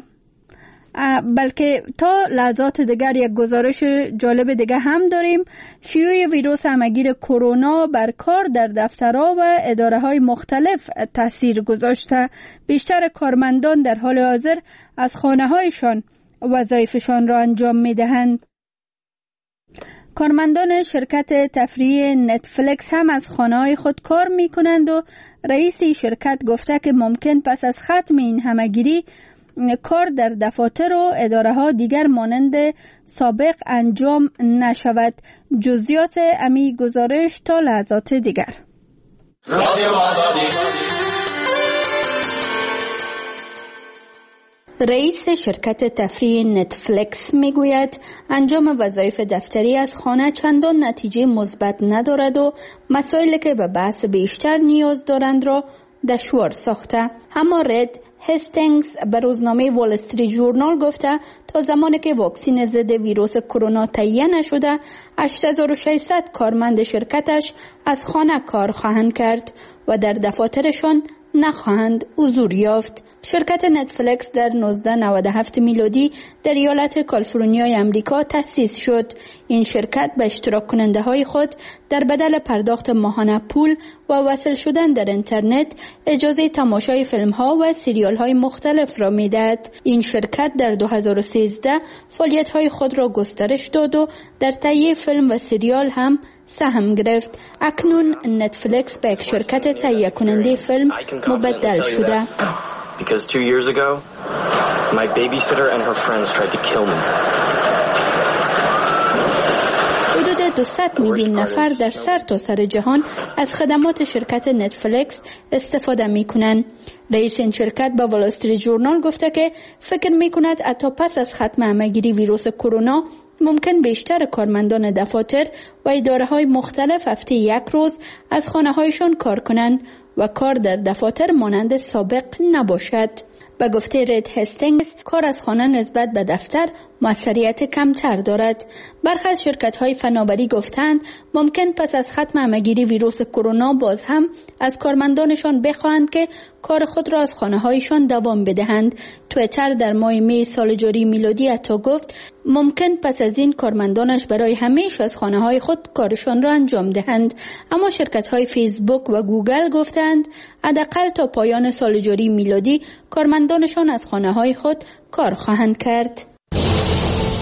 بلکه تا لحظات دیگر یک گزارش جالب دیگه هم داریم. شیوع ویروس همگیر کرونا بر کار در دفترها و اداره های مختلف تاثیر گذاشته. بیشتر کارمندان در حال حاضر از خانه هایشان وظایفشان را انجام می دهند. کارمندان شرکت تفریحی نتفلیکس هم از خانه های خود کار می کنند و رئیس شرکت گفته که ممکن پس از ختم این همگیری کار در دفاتر و اداره ها دیگر مانند سابق انجام نشود. جزئیات امی گزارش تا لحظات دیگر. رئیس شرکت تفریح نتفلیکس میگوید انجام وظایف دفتری از خانه چندان نتیجه مثبت ندارد و مسائلی که به بحث بیشتر نیاز دارند را دشوار ساخته. اما رد هستینگز به روزنامه وال استریت ژورنال گفته تا زمانی که واکسن ضد ویروس کرونا تهیه نشده هشت هزار و ششصد کارمند شرکتش از خانه کار خواهند کرد و در دفاترشان نخواهند حضور یافت. شرکت نتفلیکس در نوزده نود و هفت میلادی در ایالت کالیفرنیای امریکا تأسیس شد. این شرکت به اشتراک کننده های خود در بدل پرداخت ماهانه پول و وصل شدن در اینترنت اجازه تماشای فیلم ها و سریال های مختلف را می دهد. این شرکت در دو هزار و سیزده فعالیت های خود را گسترش داد و در تهیه فیلم و سریال هم سهم گرفت. اکنون نتفلیکس به یک شرکت تهیه کننده فیلم مبدل شده. Because two years ago, my babysitter and her friends tried to kill me. حدود دویست میلیون نفر در سر تا سر جهان از خدمات شرکت نتفلیکس استفاده میکنند. رئیس این شرکت با وال استریت ژورنال گفته که فکر میکند حتی پس از ختم همه‌گیری ویروس کرونا ممکن بیشتر کارمندان دفاتر و اداره های مختلف هفته یک روز از خانه هایشان کار کنند و کار در دفاتر مانند سابق نباشد. به گفته رید هستینگز کار از خانه نسبت به دفتر موثریت کمتر دارد. برخی از شرکت‌های فناوری گفتند ممکن پس از ختم همه‌گیری ویروس کرونا باز هم از کارمندانشان بخواهند که کار خود را از خانه‌هایشان دوام بدهند. توییتر در ماه می سال جاری میلادی حتی گفت ممکن پس از این کارمندانش برای همیشه از خانه‌های خود کارشان را انجام دهند. اما شرکت‌های فیسبوک و گوگل گفتند حداقل تا پایان سال جاری میلادی کارمندانشان از خانه‌های خود کار خواهند کرد.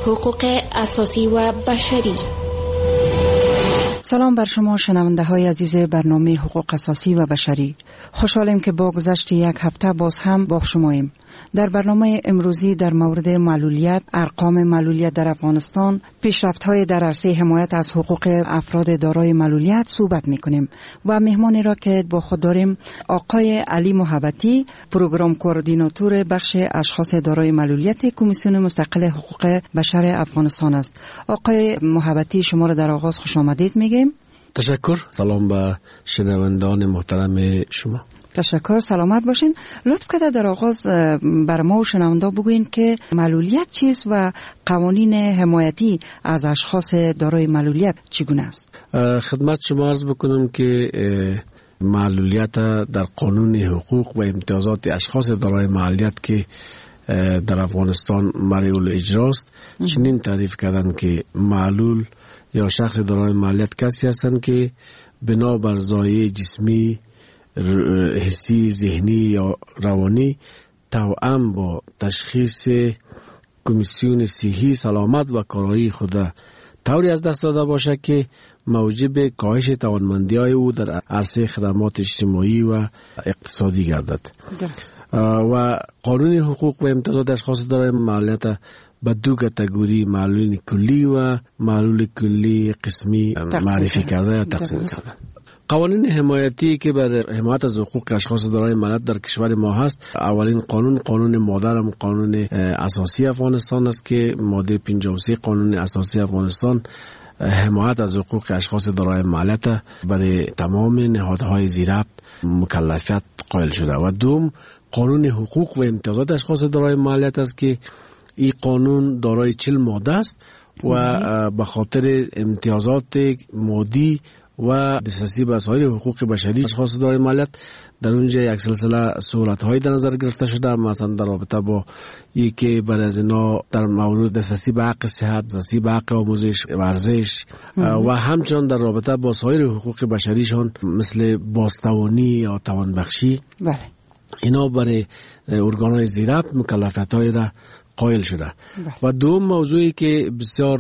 حقوق اساسی و بشری. سلام بر شما شنونده های عزیز برنامه حقوق اساسی و بشری. خوشحالیم که با گذشت یک هفته باز هم با شماییم. در برنامه امروزی در مورد معلولیت، ارقام معلولیت در افغانستان، پیشرفت‌های در عرصه حمایت از حقوق افراد دارای معلولیت صحبت می‌کنیم و مهمانی را که با خود داریم آقای علی محبتی، پروگرام کوردیناتور بخش اشخاص دارای معلولیت کمیسیون مستقل حقوق بشر افغانستان است. آقای محبتی، شما را در آغاز خوش آمدید میگیم. تشکر. سلام به شنوندگان محترم شما. تشکر، سلامت باشین. لطف کرده در آغاز بر ما و شنوندا بگوین که معلولیت چیست و قوانین حمایتی از اشخاص دارای معلولیت چگونه است؟ خدمت شما عرض بکنم که معلولیت در قانون حقوق و امتیازات اشخاص دارای معلولیت که در افغانستان معلول اجراست چنین تعریف کردن که معلول یا شخص دارای معلولیت کسی هستند که بنا بر زایه جسمی، حسی، ذهنی یا روانی توأم با تشخیص کمیسیون صحی سلامت و کارایی خود طوری از دست داده باشه که موجب کاهش توانمندی‌های او در عرصه خدمات اجتماعی و اقتصادی گردد. و قانون حقوق و امتیازات اشخاص دارای معلولیت به دو کاتگوری معلول کلی و معلول کلی قسمی معرفی کرده یا تقسیم کرده. قوانین حمایتی که بر حمایت از حقوق اشخاص دارای معلولیت در کشور ما هست، اولین قانون قانون مادرم قانون اساسی افغانستان است که ماده پنجاه و سه قانون اساسی افغانستان حمایت از حقوق اشخاص دارای معلولیت برای تمام نهادهای زیربط مکلفیت قائل شده. و دوم قانون حقوق و امتیازات اشخاص دارای معلولیت است که این قانون دارای چهل ماده است و به خاطر امتیازات مادی و دسترسی به سایر حقوق بشری اشخاص دارای معلولیت در اونجا یک سلسله صورت‌های در نظر گرفته شده، مثلا در رابطه با یکی بر از اینا در مورد دسترسی به حق صحت، دسترسی به حق آموزش، ورزش و همچنان در رابطه با سایر حقوق بشریشان مثل بازتوانی یا توانبخشی. بله. اینا برای ارگان‌های زیربط مکلفیت‌های را قائل شده. بله. و دوم موضوعی که بسیار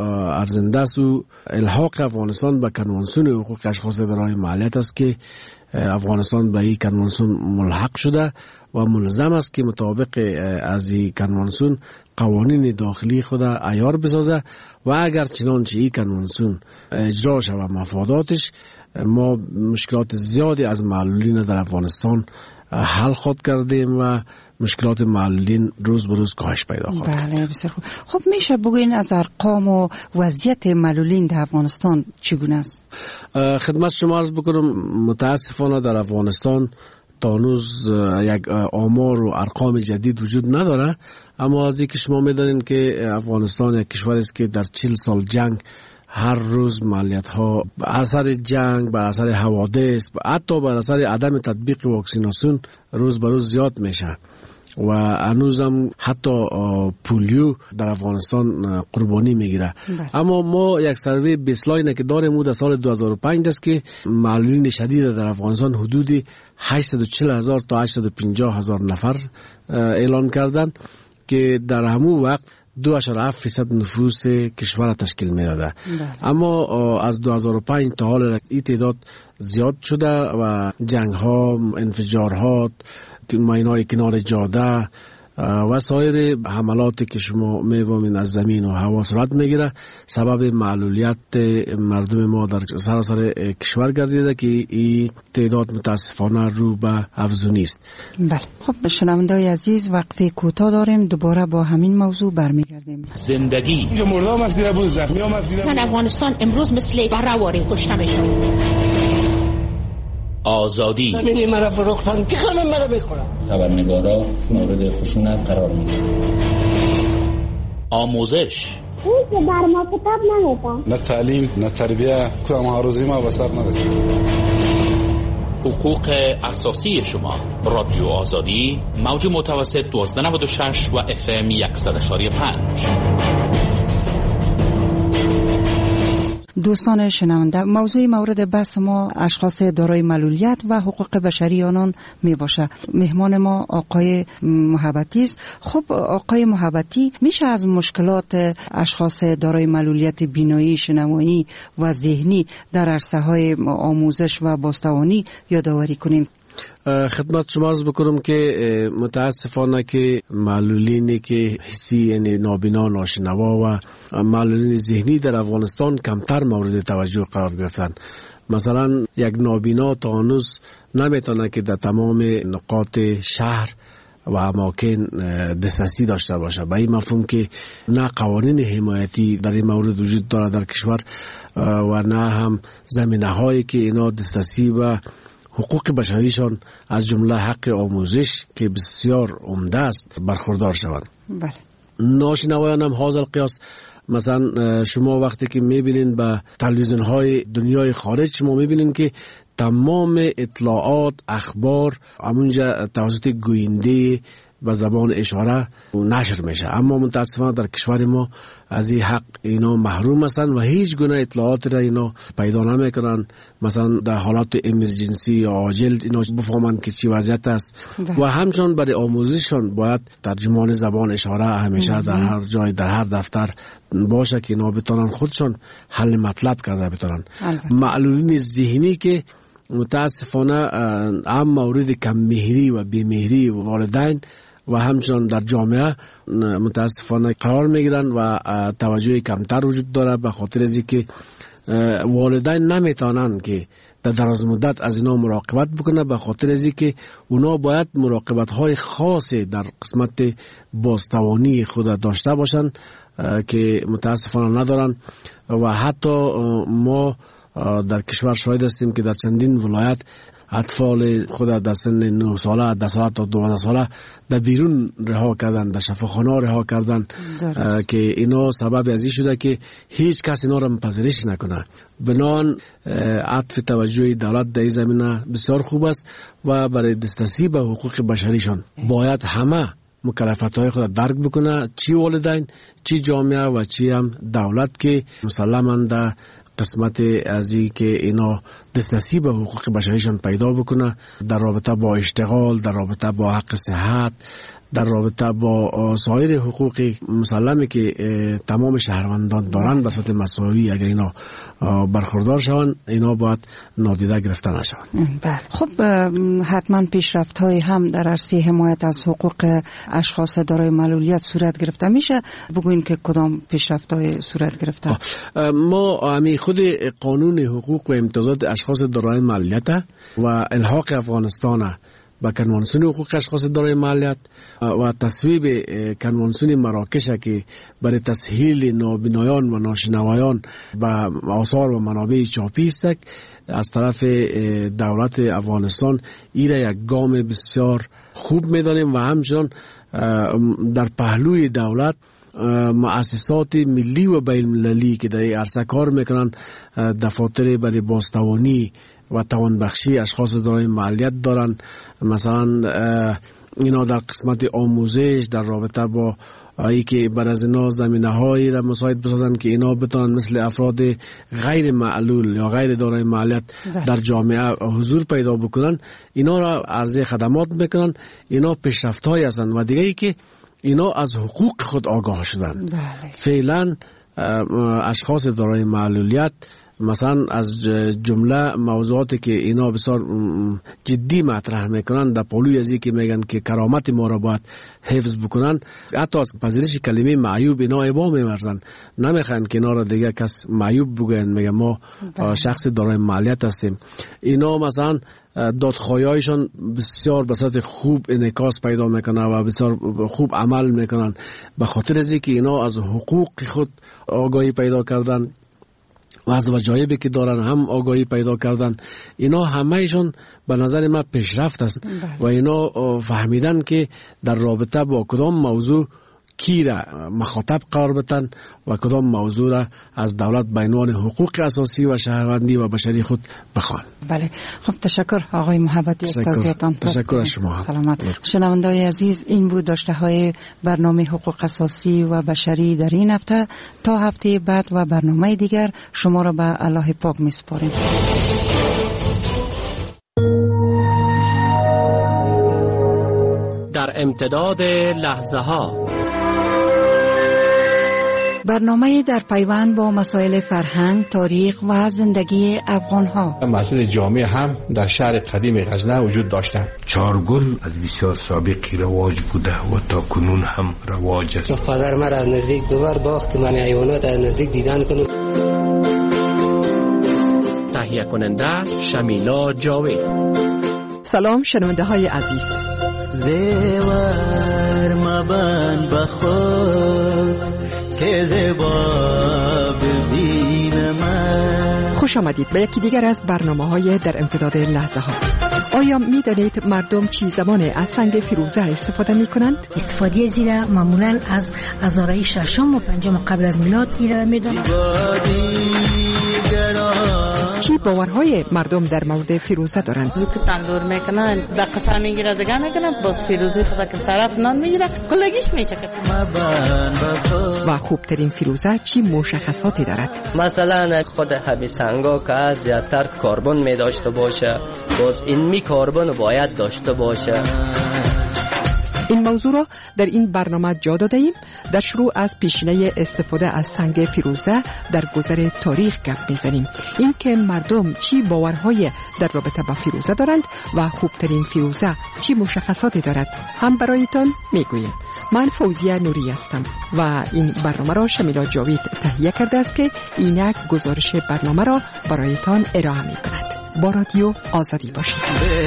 ارزنده است و الحاق افغانستان به کنوانسیون حقوق اشخاص دارای معلولیت است که افغانستان به این کنوانسیون ملحق شده و ملزم است که مطابق از این کنوانسیون قوانین داخلی خود عیار بسازه و اگر چنانچه این کنوانسیون اجرا شود مفاداتش، ما مشکلات زیادی از معلولین در افغانستان حل خود کردیم و مشکلات معلولین روز به روز کاهش پیدا خواهد کرد. بله، بسیار خوب. خب میشه بگوین از ارقام و وضعیت معلولین در افغانستان چگونه است؟ خدمت شما عرض بکنم متاسفانه در افغانستان تا هنوز یک آمار و ارقام جدید وجود نداره، اما از اینکه شما میدانید که افغانستان یک کشور است که در چهل سال جنگ هر روز معلولیت ها به اثر جنگ، به اثر حوادث، حتی به اثر عدم تطبیق واکسیناسیون روز به روز زیاد میشه و هنوزم حتی پولیو در افغانستان قربانی میگیره. اما ما یک سروی بیسلاین که داریم او در سال دو هزار و پنج است که معلولین شدید در افغانستان حدود هشتصد و چهل هزار تا هشتصد و پنجاه هزار نفر اعلان کردن که در همون وقت دو اشاره هفت فیصد نفوس کشور تشکیل میداده. اما از دو هزار و پنج تا حال این تعداد زیاد شده و جنگ ها، انفجار ها، ماینای کنار جاده و سایر حملاتی که شما می‌بینید از زمین و هوا صورت میگیره سبب معلولیت مردم ما در سراسر کشور گردیده که این تعداد متاسفانه رو به افزونی است. بله. خب شنونده‌های عزیز وقفه کوتاه داریم، دوباره با همین موضوع برمیگردیم. زندگی اینجا مردم مسیده بود، زخمی ها مسیده بود. افغانستان امروز مثل برهواری کشته میشه. آزادی ببینی مرا فروختن که همه مرا بخورن. خبرنگارا مورد خشونت قرار میگیرن. آموزش اون که بر ما کتاب نمیدن، نه تعلیم نه تربیه، کدام آرزوی ما به سر نرسید. حقوق اساسی شما. رادیو آزادی موج متوسط دوازده نود و شش و اف ام صد و شش و پنج. دوستان شنونده، موضوع مورد بحث ما اشخاص دارای معلولیت و حقوق بشری آنان می باشه. مهمان ما آقای محبتی است. خب آقای محبتی، میشه از مشکلات اشخاص دارای معلولیت بینایی، شنوایی و ذهنی در عرصه های آموزش و بازتوانی یادآوری کنیم؟ خدمت شما عرض بکنم که متاسفانه که معلولینی که حسی یعنی نابینا، ناشنوا و معلولین ذهنی در افغانستان کمتر مورد توجه قرار گرفتن. مثلا یک نابینا تا هنوز نمیتونه که در تمام نقاط شهر و اماکن دسترسی داشته باشه. به این مفهوم که نه قوانین حمایتی در این مورد وجود داره در کشور و نه هم زمینه هایی که اینا دسترسی و حقوق بشریشان از جمله حق آموزش که بسیار عمده است برخوردار شوند. بله. ناشنوایان هم حاصل قیاس. مثلا شما وقتی که میبینین به تلویزیون های دنیای خارج، شما میبینین که تمام اطلاعات، اخبار همونجا توسط گوینده به زبان اشاره نشر میشه، اما متاسفانه در کشور ما از این حق اینا محروم هستند و هیچ گونه اطلاعات را اینا پیدا نمیکنن. مثلا در حالات امرجنسی یا عاجل اینا بفهمند که چی وضعیت است و همچنان برای آموزششان باید ترجمان زبان اشاره همیشه در هر جای، در هر دفتر باشه که اینا بتونن خودشان حل مطلب کرده بتونن. معلولین ذهنی که متاسفانه هم مورد کم مهری و بیمهری و والدین و همچنان در جامعه متاسفانه قرار میگیرن و توجه کمتر وجود داره، به خاطر از اینکه والدین نمیتونن که در دراز مدت از اینا مراقبت بکنه، به خاطر از اینکه اونا باید مراقبت های خاصی در قسمت بازتوانی خود داشته باشن که متاسفانه ندارن. و حتی ما در کشور شاهد هستیم که در چندین ولایت اطفال خود در سن نه ساله، ده ساله تا دوازده ساله در بیرون رها کردن، در شفاخانه رها کردن که اینا سبب از این شده که هیچ کس اینا را پذیرش نکنه. بنان عطف توجه دولت در این زمینه بسیار خوب است و برای دسترسی به حقوق بشریشان باید همه مکلفیت‌های خود درک بکنه، چی والدین، چی جامعه و چی هم دولت، که مسلماً در قسمت از این که اینا دسترسی به حقوق بشریشان پیدا بکنه در رابطه با اشتغال، در رابطه با حق صحت، در رابطه با سایر حقوق مسلمه که تمام شهروندان دارن به صورت مساوی، اگر اینا برخوردار شوند اینا باید نادیده گرفته نشوند. بله. خب حتما پیشرفت‌های هم در عرصه حمایت از حقوق اشخاص دارای معلولیت صورت گرفته. میشه بگوین که کدام پیشرفت‌های صورت گرفته؟ ما همین خود قانون حقوق و امتیازات اشخاص دارای معلولیت و الحاق افغانستان با کنوانسیون حقوق اشخاص دارای معلولیت و تصویب کنوانسیون مراکش که برای تسهیل نابینایان و ناشنوایان به آثار و منابع چاپی است از طرف دولت افغانستان، این را یک گام بسیار خوب می‌دانیم و همچنان در پهلوی دولت مؤسسات ملی و بین المللی که در عرصه کار میکنن، دفاتر برای بازتوانی و توانبخشی اشخاص دارای معلولیت دارن. مثلا اینا در قسمت آموزش در رابطه با ای که بر از اینا زمینه هایی را مساعد بسازن که اینا بتونن مثل افراد غیر معلول یا غیر دارای معلولیت در جامعه حضور پیدا بکنن، اینا را عرضه خدمات میکنن. اینا پیشرفت هایی هستند و دیگه ای که اینا از حقوق خود آگاه شدن. فعلا اشخاص دارای معلولیت مثلا از جمله موضوعاتی که اینا بسیار جدی مطرح میکنن در پالوی از این که میگن که کرامت ما را باید حفظ بکنن، حتی از پذیرش کلمه معیوب اینا ابا میورزن، نمیخوان که اینا را دیگه کس معیوب بگن، میگن ما شخص دارای معلولیت هستیم. اینا مثلا دادخواهی‌هایشان بسیار به صورت خوب انعکاس پیدا میکنه و بسیار خوب عمل میکنن، به خاطر از اینکه اینا از حقوق خود آگاهی پیدا کردن و از وجایبی که دارن هم آگاهی پیدا کردن. اینا همهشون به نظر من پیشرفت است و اینا فهمیدن که در رابطه با کدام موضوع کی را مخاطب قرار بدن و کدام موضوع را از دولت به عنوان حقوق اساسی و شهروندی و بشری خود بخوان. بله، خب تشکر آقای محبتی از توضیحاتتان. تشکر از شما. سلامت. شنوندگان عزیز، این بود داشته های برنامه حقوق اساسی و بشری در این هفته. تا هفته بعد و برنامه دیگر شما را به الله پاک می‌سپاریم. در امتداد لحظه ها برنامه در پیوند با مسائل فرهنگ، تاریخ و زندگی افغان ها. مسجد جامع هم در شهر قدیم غزنه وجود داشته. چارگل از بسیار سابقی رواج بوده و تا کنون هم رواج است. پدر من از نزدیک ببر باخت من حیوانات از نزدیک دیدن کنم. تهیه کننده شمیلا جاوید. سلام شنونده های عزیز. زیور مبن بخود که زیبا ببینم. خوش آمدید به یکی دیگر از برنامه های در امتداد لحظه ها. آیا می دانید مردم چی زمان از سنگ فیروزه استفاده می کنند؟ استفاده زیرا معمولا از هزاره ششم و پنجم قبل از میلاد ایره می دانند. چی باورهای مردم در مورد فیروزه دارند؟ زو که تندور میکنن دقیقا میگیره دیگه میکنن باز فیروزه خدا که طرف نان میگیره کلگیش میچکه. و خوبترین فیروزه چی مشخصاتی دارد؟ مثلا خود همین سنگا که از زیادتر کربن می داشته باشه، باز این می کربن باید داشته باشه. این موضوع را در این برنامه جا داده ایم. در شروع از پیشینه استفاده از سنگ فیروزه در گذر تاریخ گپ میزنیم. این که مردم چی باورهای در رابطه با فیروزه دارند و خوبترین فیروزه چی مشخصاتی دارد هم برایتان میگوییم. من فوزیه نوری هستم و این برنامه را شمیلا جاوید تهیه کرده است که اینک گزارش برنامه را برایتان ارائه میکند. با رادیو آزادی باشید.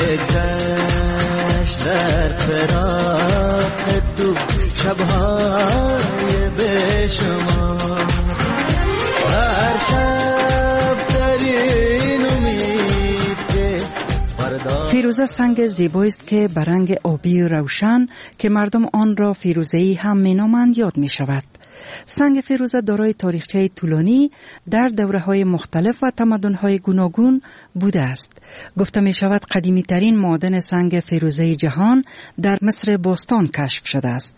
در فراق تو شبهای به شما هر شب ترین امید که فیروزه سنگ زیبایی است که به رنگ آبی روشن که مردم آن را فیروزه‌ای هم می‌نامند یاد می‌شود. سنگ فیروزه دارای تاریخچه طولانی در دوره‌های مختلف و تمدن‌های گوناگون بوده است. گفته می‌شود قدیمی ترین معدن سنگ فیروزه جهان در مصر باستان کشف شده است.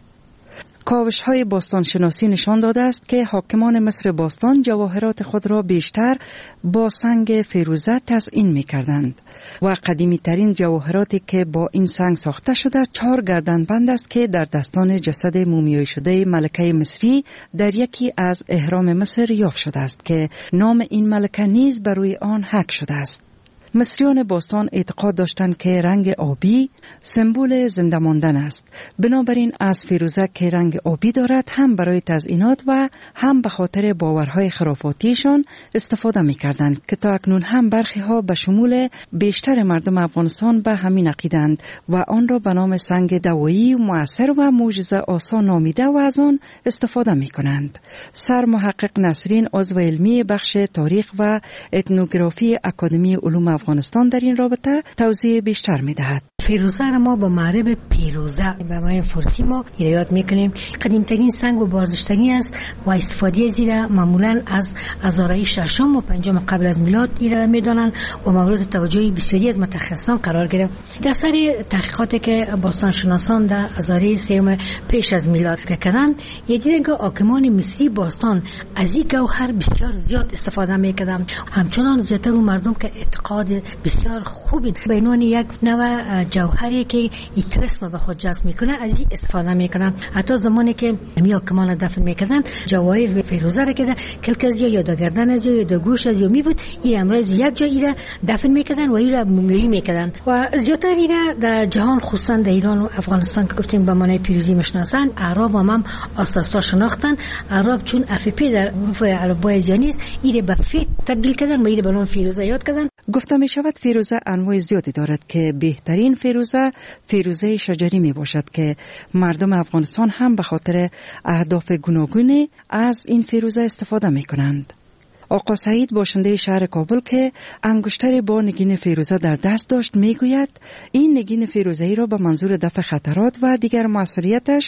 کاوش های باستان شناسی نشان داده است که حاکمان مصر باستان جواهرات خود را بیشتر با سنگ فیروزه تزیین می کردند و قدیمی ترین جواهراتی که با این سنگ ساخته شده چهار گردنبند است که در دستان جسد مومیایی شده ملکه مصری در یکی از اهرام مصر یافت شده است که نام این ملکه نیز بر روی آن حک شده است. مصریان باستان اعتقاد داشتند که رنگ آبی سمبل زنده ماندن است. بنابراین از فیروزه که رنگ آبی دارد هم برای تزیینات و هم به خاطر باورهای خرافاتیشان استفاده می‌کردند که تا اکنون هم برخی ها به شمول بیشتر مردم افغانستان به همین عقیدند و آن را به نام سنگ دوایی مؤثر و معجزه آسا نامیده و از آن استفاده می‌کنند. سر محقق نسرین عضو علمی بخش تاریخ و اتنوگرافی اکادمی علوم افغانستان در این رابطه توضیح بیشتر می‌دهد. فیروزه را ما با معرب پیروزه به معنی فارسی ما یاد میکنیم. قدیمترین سنگ و بارزشترین است و استفاده زیرا معمولا از هزاره ششم و پنجم قبل از میلاد ایره میدانند و مورد توجه بسیاری از متخصصان قرار گرفت. در سر تحقیقاتی که باستان شناسان در هزاره سوم پیش از میلاد کردند، دیدن که حاکمان مصری باستان از این گوهر بسیار زیاد استفاده میکردند. همچنان زیادتر اون مردم که اعتقاد بسیار خوبی به عنوان یک نوع جوهری که این طلسم به خود جذب میکنه از این استفاده میکنن. حتی زمانی که می حاکمان دفن میکردن جواهر فیروزه را که کلکزی یا در گردن از یا در گوش از یا می بود این امروز یک جایی را دفن میکردن و این را مومیایی میکردن و زیادتر این در جهان خصوصا در ایران و افغانستان که گفتیم به معنی پیروزی میشناسن. اعراب هم, هم اساسا شناختن. اعراب چون افپی در حروف الفبای زیانی است این به فی تبدیل کردن و این به نام فیروزه یاد کردن. گفته می شود فیروزه انواع زیادی دارد که بهترین فیروزه فیروزه شجری می باشد که مردم افغانستان هم به خاطر اهداف گوناگونی از این فیروزه استفاده می کنند. آقا سعید باشنده شهر کابل که انگشتری با نگین فیروزه در دست داشت می گوید این نگین فیروزه‌ای را به منظور دفع خطرات و دیگر موثریتش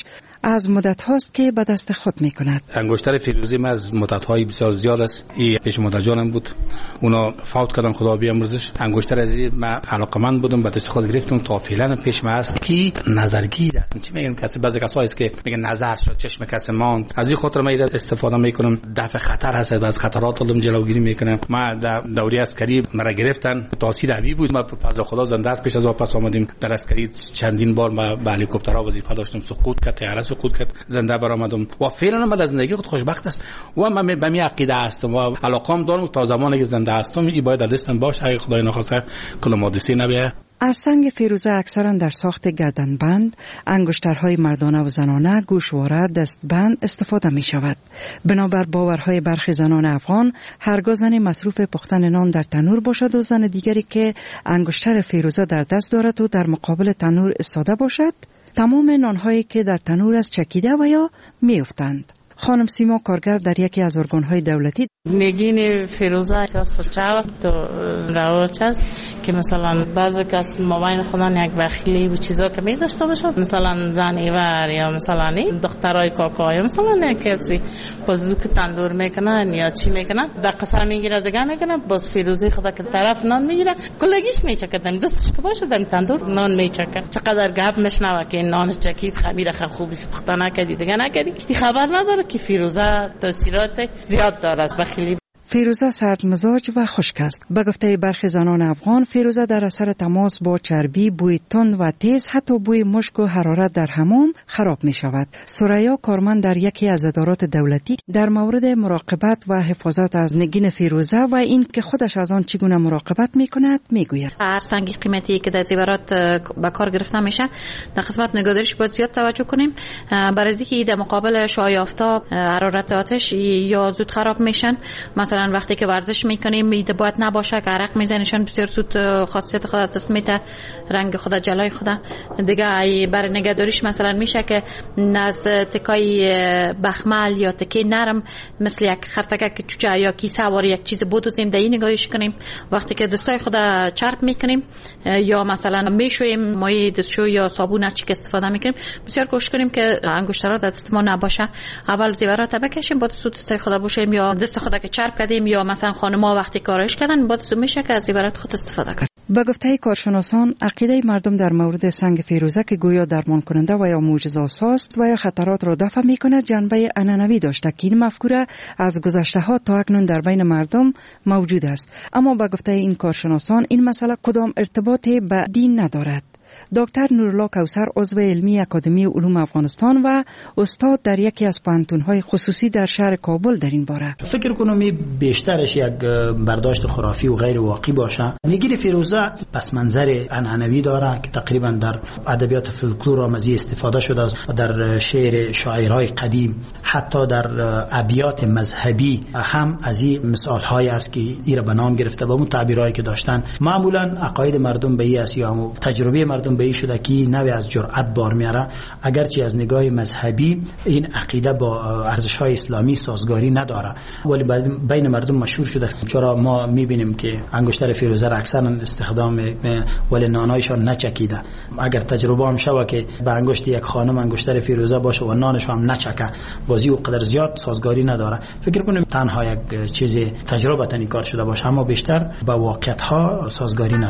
از مدت هاست که به دست خود می کند. انگشتر فیروزی من از مدت های بسیار زیاد است. این پیش مادر جانم بود، اونا فوت کردن، خدا بیامرزش. انگشتر از این من علاقمند بودم، به دست خود گرفتم تا فعلا پیش من است کی نظرگیر است. چی میگن کسی بعضی کسایی است که میگن نظر شد، چشم کسی ماند. از این خاطر من استفاده میکنم. دفع خطر هست، از خطرات علم جلوگیری میکنم. ما در دوره عسکری مرا گرفتن، تاثیر همی بود. ما فضل خدا زنده است. پیش از واپس آمدیم در عسکری چندین بار ما با هلیکوپترها وظیفه داشتم، سقوط کرد، طیاره سقوط کرد، زنده برآمدم و فعلا من از زندگی خود خوشبخت است و من به می عقیده هستم و علاقم دارم تا زمانی که زنده هستم این باید در دستم باشه. اگه خدای نخواسته کل حادثه نبیه. از سنگ فیروزه اکثرا در ساخت گردنبند، انگشترهای مردانه و زنانه، گوشواره، دستبند استفاده می شود. بنابر باورهای برخی زنان افغان، هرگاه زن مصروف پختن نان در تنور باشد و زن دیگری که انگشتر فیروزه در دست دارد و در مقابل تنور ایستاده باشد، تمام نانهایی که در تنور از چکیده و یا می افتند. خانم سیما کارگر در یکی از ارگان‌های دولتی نگین فیروزه سیاست چاو تو رواج است که مثلا بعضی کس مابین خودان یک بخیلی و چیزا که می داشته باشه، مثلا زن ایور یا مثلا دخترای کاکا یا مثلا کسی باز که تندور میکنن یا چی میکنن در قسم میگیره دیگه نکنه، باز فیروزه خدا که طرف نان میگیره کلگیش میچکه، دم دستش که باشه دم تندور نان میچکه. چقدر گپ میشنوه که نان چکید خمیر خب خوبی پخته نکردی دیگه نکردی، این خبر نداره که فیروزه تاثیرات زیاد داره. فیروزه سرد مزاج و خشک است. به گفته برخی زنان افغان، فیروزه در اثر تماس با چربی، بوی تند و تیز، حتی بوی مشک و حرارت در حمام خراب می شود. سریا کارمند در یکی از ادارات دولتی در مورد مراقبت و حفاظت از نگین فیروزه و این که خودش از آن چگونه مراقبت می کند می گوید. هر سنگ قیمتی که در زیورات به کار گرفته میشه در قسمت نگهداریش باید زیاد توجه کنیم، برای اینکه در مقابل شعاع آفتاب، حرارت آتش یا زود خراب میشن. مثلا وقتی که ورزش میکنیم میده باید نباشه که عرق میزنیشون بسیار زود خاصیت خود از دست میده، رنگ خود جلای خود دیگه. برای نگهداریش مثلا میشه که از تکای بخمل یا تکه نرم مثل یک خرتکه که چوچه یا کیسه وار یک چیز بودوزیم در این نگاهش کنیم. وقتی که دستای خود چرب میکنیم یا مثلا میشویم مایع دستشویی یا صابون هر چی که استفاده میکنیم بسیار کوشش کنیم که انگشترها در دست ما نباشه. اول زیورات بکشیم بعد سود دستای خود باشیم یا دست خود که چرب کردیم یا مثلا خانم‌ها وقتی کارش کردن بعد میشه که از زیورات خود استفاده کرد. به گفته کارشناسان، عقیده مردم در مورد سنگ فیروزه که گویا درمان کننده و یا معجزه‌آساست و یا خطرات را دفع می‌کند جنبه عنعنوی داشته که این مفکوره از گذشته‌ها تا اکنون در بین مردم موجود است. اما به گفته این کارشناسان این مسئله کدام ارتباطی به دین ندارد. دکتر نورالله کوثر عضو علمی اکادمی علوم افغانستان و استاد در یکی از پوهنتون‌های خصوصی در شهر کابل در این باره فکر کنم بیشترش یک برداشت خرافی و غیر واقعی باشه. نگین فیروزه پس منظر عنعنوی داره که تقریبا در ادبیات فولکلور هم از استفاده شده است، در شعر شاعرای قدیم، حتی در ابیات مذهبی هم از این مثال‌های است که ایرا به نام گرفته. با اون تعبیرایی که داشتن معمولا عقاید مردم به این است یا تجربه مردم به این شده که نوع از جرأت بار میاره، اگرچه از نگاه مذهبی این عقیده با ارزش‌های اسلامی سازگاری نداره، ولی بین مردم مشهور شده. چرا ما میبینیم که انگشتر فیروزه را اکثرا استخدام ولی نانایشان نچکیده. اگر تجربه هم شوه که به انگشت یک خانم انگشتر فیروزه باشه و نانش هم نچکه، بازی و قدر زیاد سازگاری نداره. فکر کنیم تنها یک چیز تجربه تنی کار شده باشه، اما بیشتر با واقعیت‌ها سازگاری نداره.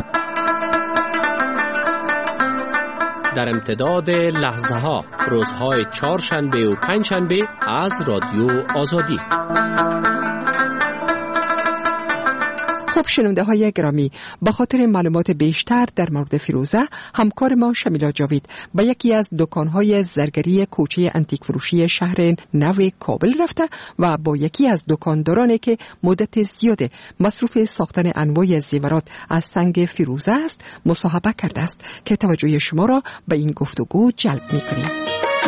در امتداد لحظه ها، روزهای چهارشنبه و پنجشنبه از رادیو آزادی. خب شنونده های گرامی، به خاطر معلومات بیشتر در مورد فیروزه، همکار ما شمیلا جاوید به یکی از دکانهای زرگری کوچه انتیک فروشی شهر نو کابل رفته و با یکی از دکاندارانی که مدت زیاد مصروف ساختن انواع زیورات از سنگ فیروزه است مصاحبه کرده است که توجه شما را به این گفتگو جلب می‌کنیم.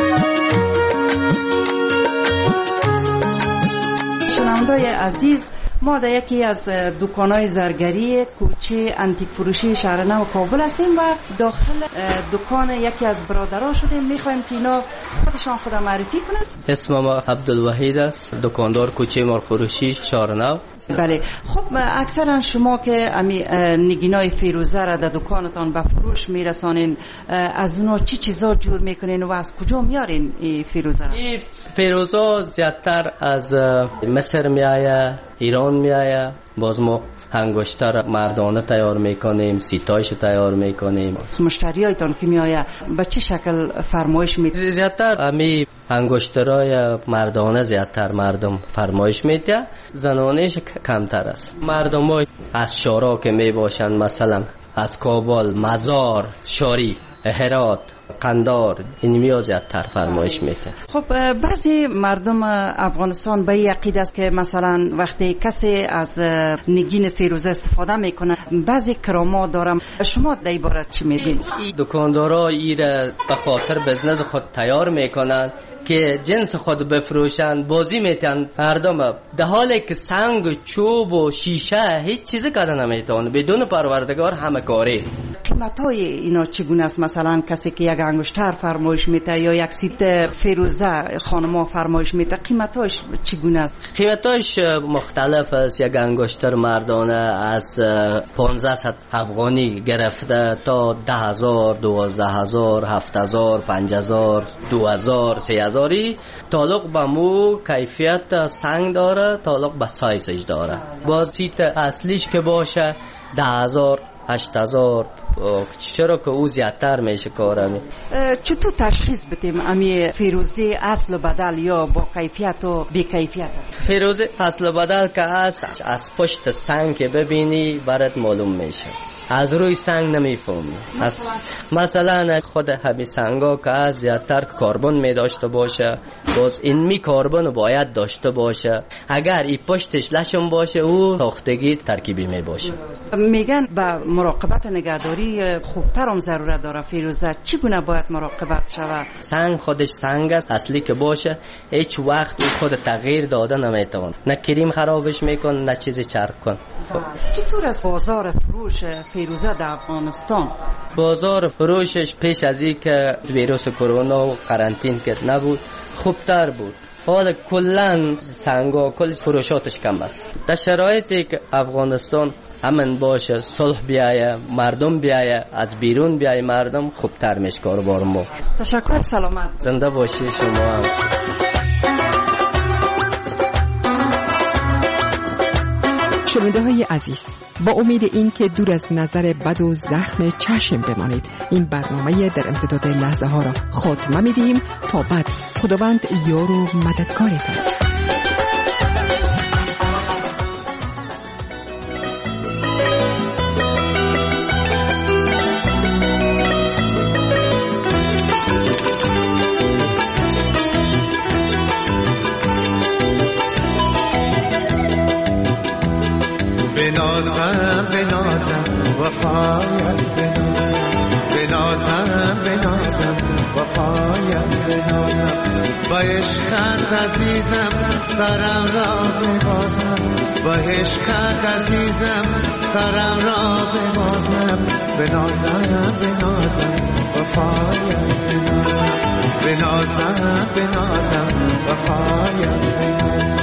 شنونده‌های عزیز، ما در یکی از دکان‌های زرگری کوچه انتیک فروشی شهر نو کابل هستیم و داخل دکان یکی از برادرها شدیم. میخوایم که اینا خودشان خود معرفی کنند. اسم ما عبدالوحید است، دکاندار کوچه مرغ فروشی شهر نو. بله. خب اکثرا شما که امی نگینای فیروزه را در دکانتان به فروش میرسانین، از اونا چی چیزا جور میکنین و از کجا میارین این فیروزه را؟ این فیروزه زیادتر از مصر میآید، ایران میآید. باز ما انگشتر مردانه تیار میکنیم، سیتایش تیار میکنیم. مشتریایتان که میآید به چه شکل فرمایش میده؟ زیادتر امی انگشترای مردانه زیادتر مردم فرمایش میده، زنانش کمتر است. مردم ها از شارا که می باشند، مثلا از کابل، مزار، شاری، هرات، قندار، این میاد زیادتر فرمایش میده. خب بعضی مردم افغانستان به این عقیده است که مثلا وقتی کسی از نگین فیروزه استفاده میکنه بعضی کرامات دارم، شما در این باره چی میگین؟ دکاندارا ایره به خاطر بزنس خود تیار میکنن که جنس خود بفروشن، بازی میتن مردم، در حالی که سنگ، چوب و شیشه هیچ چیزی کردن نمیتونه، بدون پروردگار همه کاری. قیمتای اینا چگونه است؟ مثلا کسی که یک انگشتر فرمایش میده یا یک سیت فیروزه خانما فرمایش میده، قیمتاش چگونه است؟ قیمتاش مختلف است. یک انگشتر مردانه از پانزده افغانی گرفته تا ده هزار، دوازده هزار، هفت هزار، پنج هزار، دو هزار، سه هزاری. تعلق به مو کیفیت سنگ داره، تعلق به سایزش داره. باز سیت اصلیش که باشه ده هزار، هشت هزار، چرا که او زیادتر میشه کارمی. چطور تشخیص بدیم امی فیروزه اصل و بدل یا با کیفیت و بی کیفیت؟ فیروزه اصل و بدل که هست از پشت سنگ که ببینی برات معلوم میشه، از روی سنگ نمیفهمی. مثلا خود همین سنگا که از زیادتر کربن می داشته باشه، باز این می کربن باید داشته باشه. اگر این پشتش لشم باشه او ساختگی ترکیبی می باشه. میگن با مراقبت نگهداری خوبتر هم ضرورت داره فیروزه. چگونه باید مراقبت شود؟ سنگ خودش سنگ است، اصلی که باشه هیچ وقت او خود تغییر داده نمیتونه، نه کریم خرابش میکن نه چیزی چرب کن. چطور است بازار فروش فیروزه در افغانستان؟ بازار فروشش پیش از این که ویروس کرونا و قرنطین که نبود خوبتر بود. حالا کلن سنگا کل فروشاتش کم است. در شرایطی که افغانستان امن باشه، صلح بیایه، مردم بیایه، از بیرون بیایه مردم، خوبتر میشه کاروبار ما. تشکر، سلامت. زنده باشی شما هم. شنونده های عزیز، با امید این که دور از نظر بد و زخم چشم بمانید، این برنامه در امتداد لحظه ها را خاتمه میدیم. تا بعد، خداوند یار و مددکارتان. بنازم بنازم وفایت بنازم، بنازم بنازم وفایت بنازم، با عشقت عزیزم سرم را ببازم، با عشقت عزیزم سرم را ببازم، بنازم بنازم وفایت بنازم، بنازم بنازم وفایت بنازم.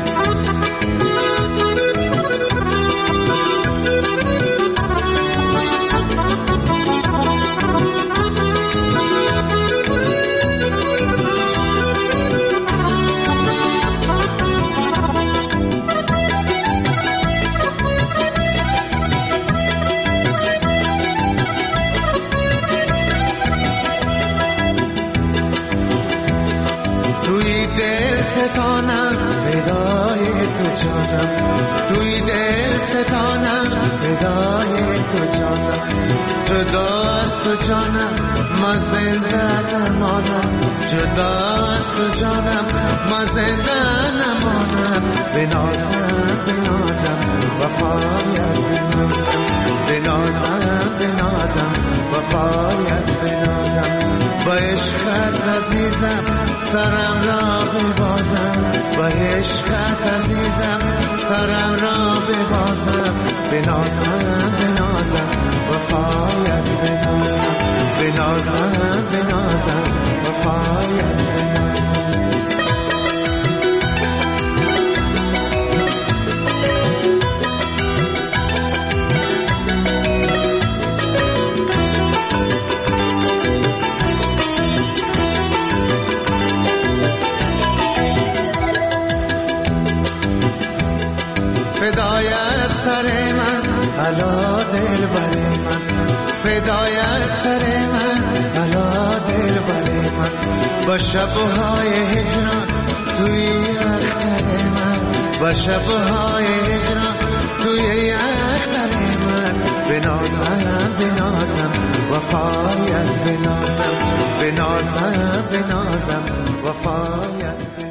ستانم فدای تو جانم، توی دل ستانم فدای تو جانم، جدا از تو جانم ما زنده نمانم، جدا از تو جانم ما زنده نمانم، بنازم بنازم وفایت بنازم، بنازم بنازم وفایت بنازم، با عشقت عزیزم سرم را ببازم، با عشقت عزیزم سرم را ببازم بنازم بنازم وفایت بنازم بنازم بنازم وفایت بنازم فدایت سر من علا دل بر من فدایت سر من علا دل بر من با شبهای هجران توی اختر من با شبهای هجران توی اختر من بنازم بنازم وفایت بنازم بنازم بنازم وفایت بنازم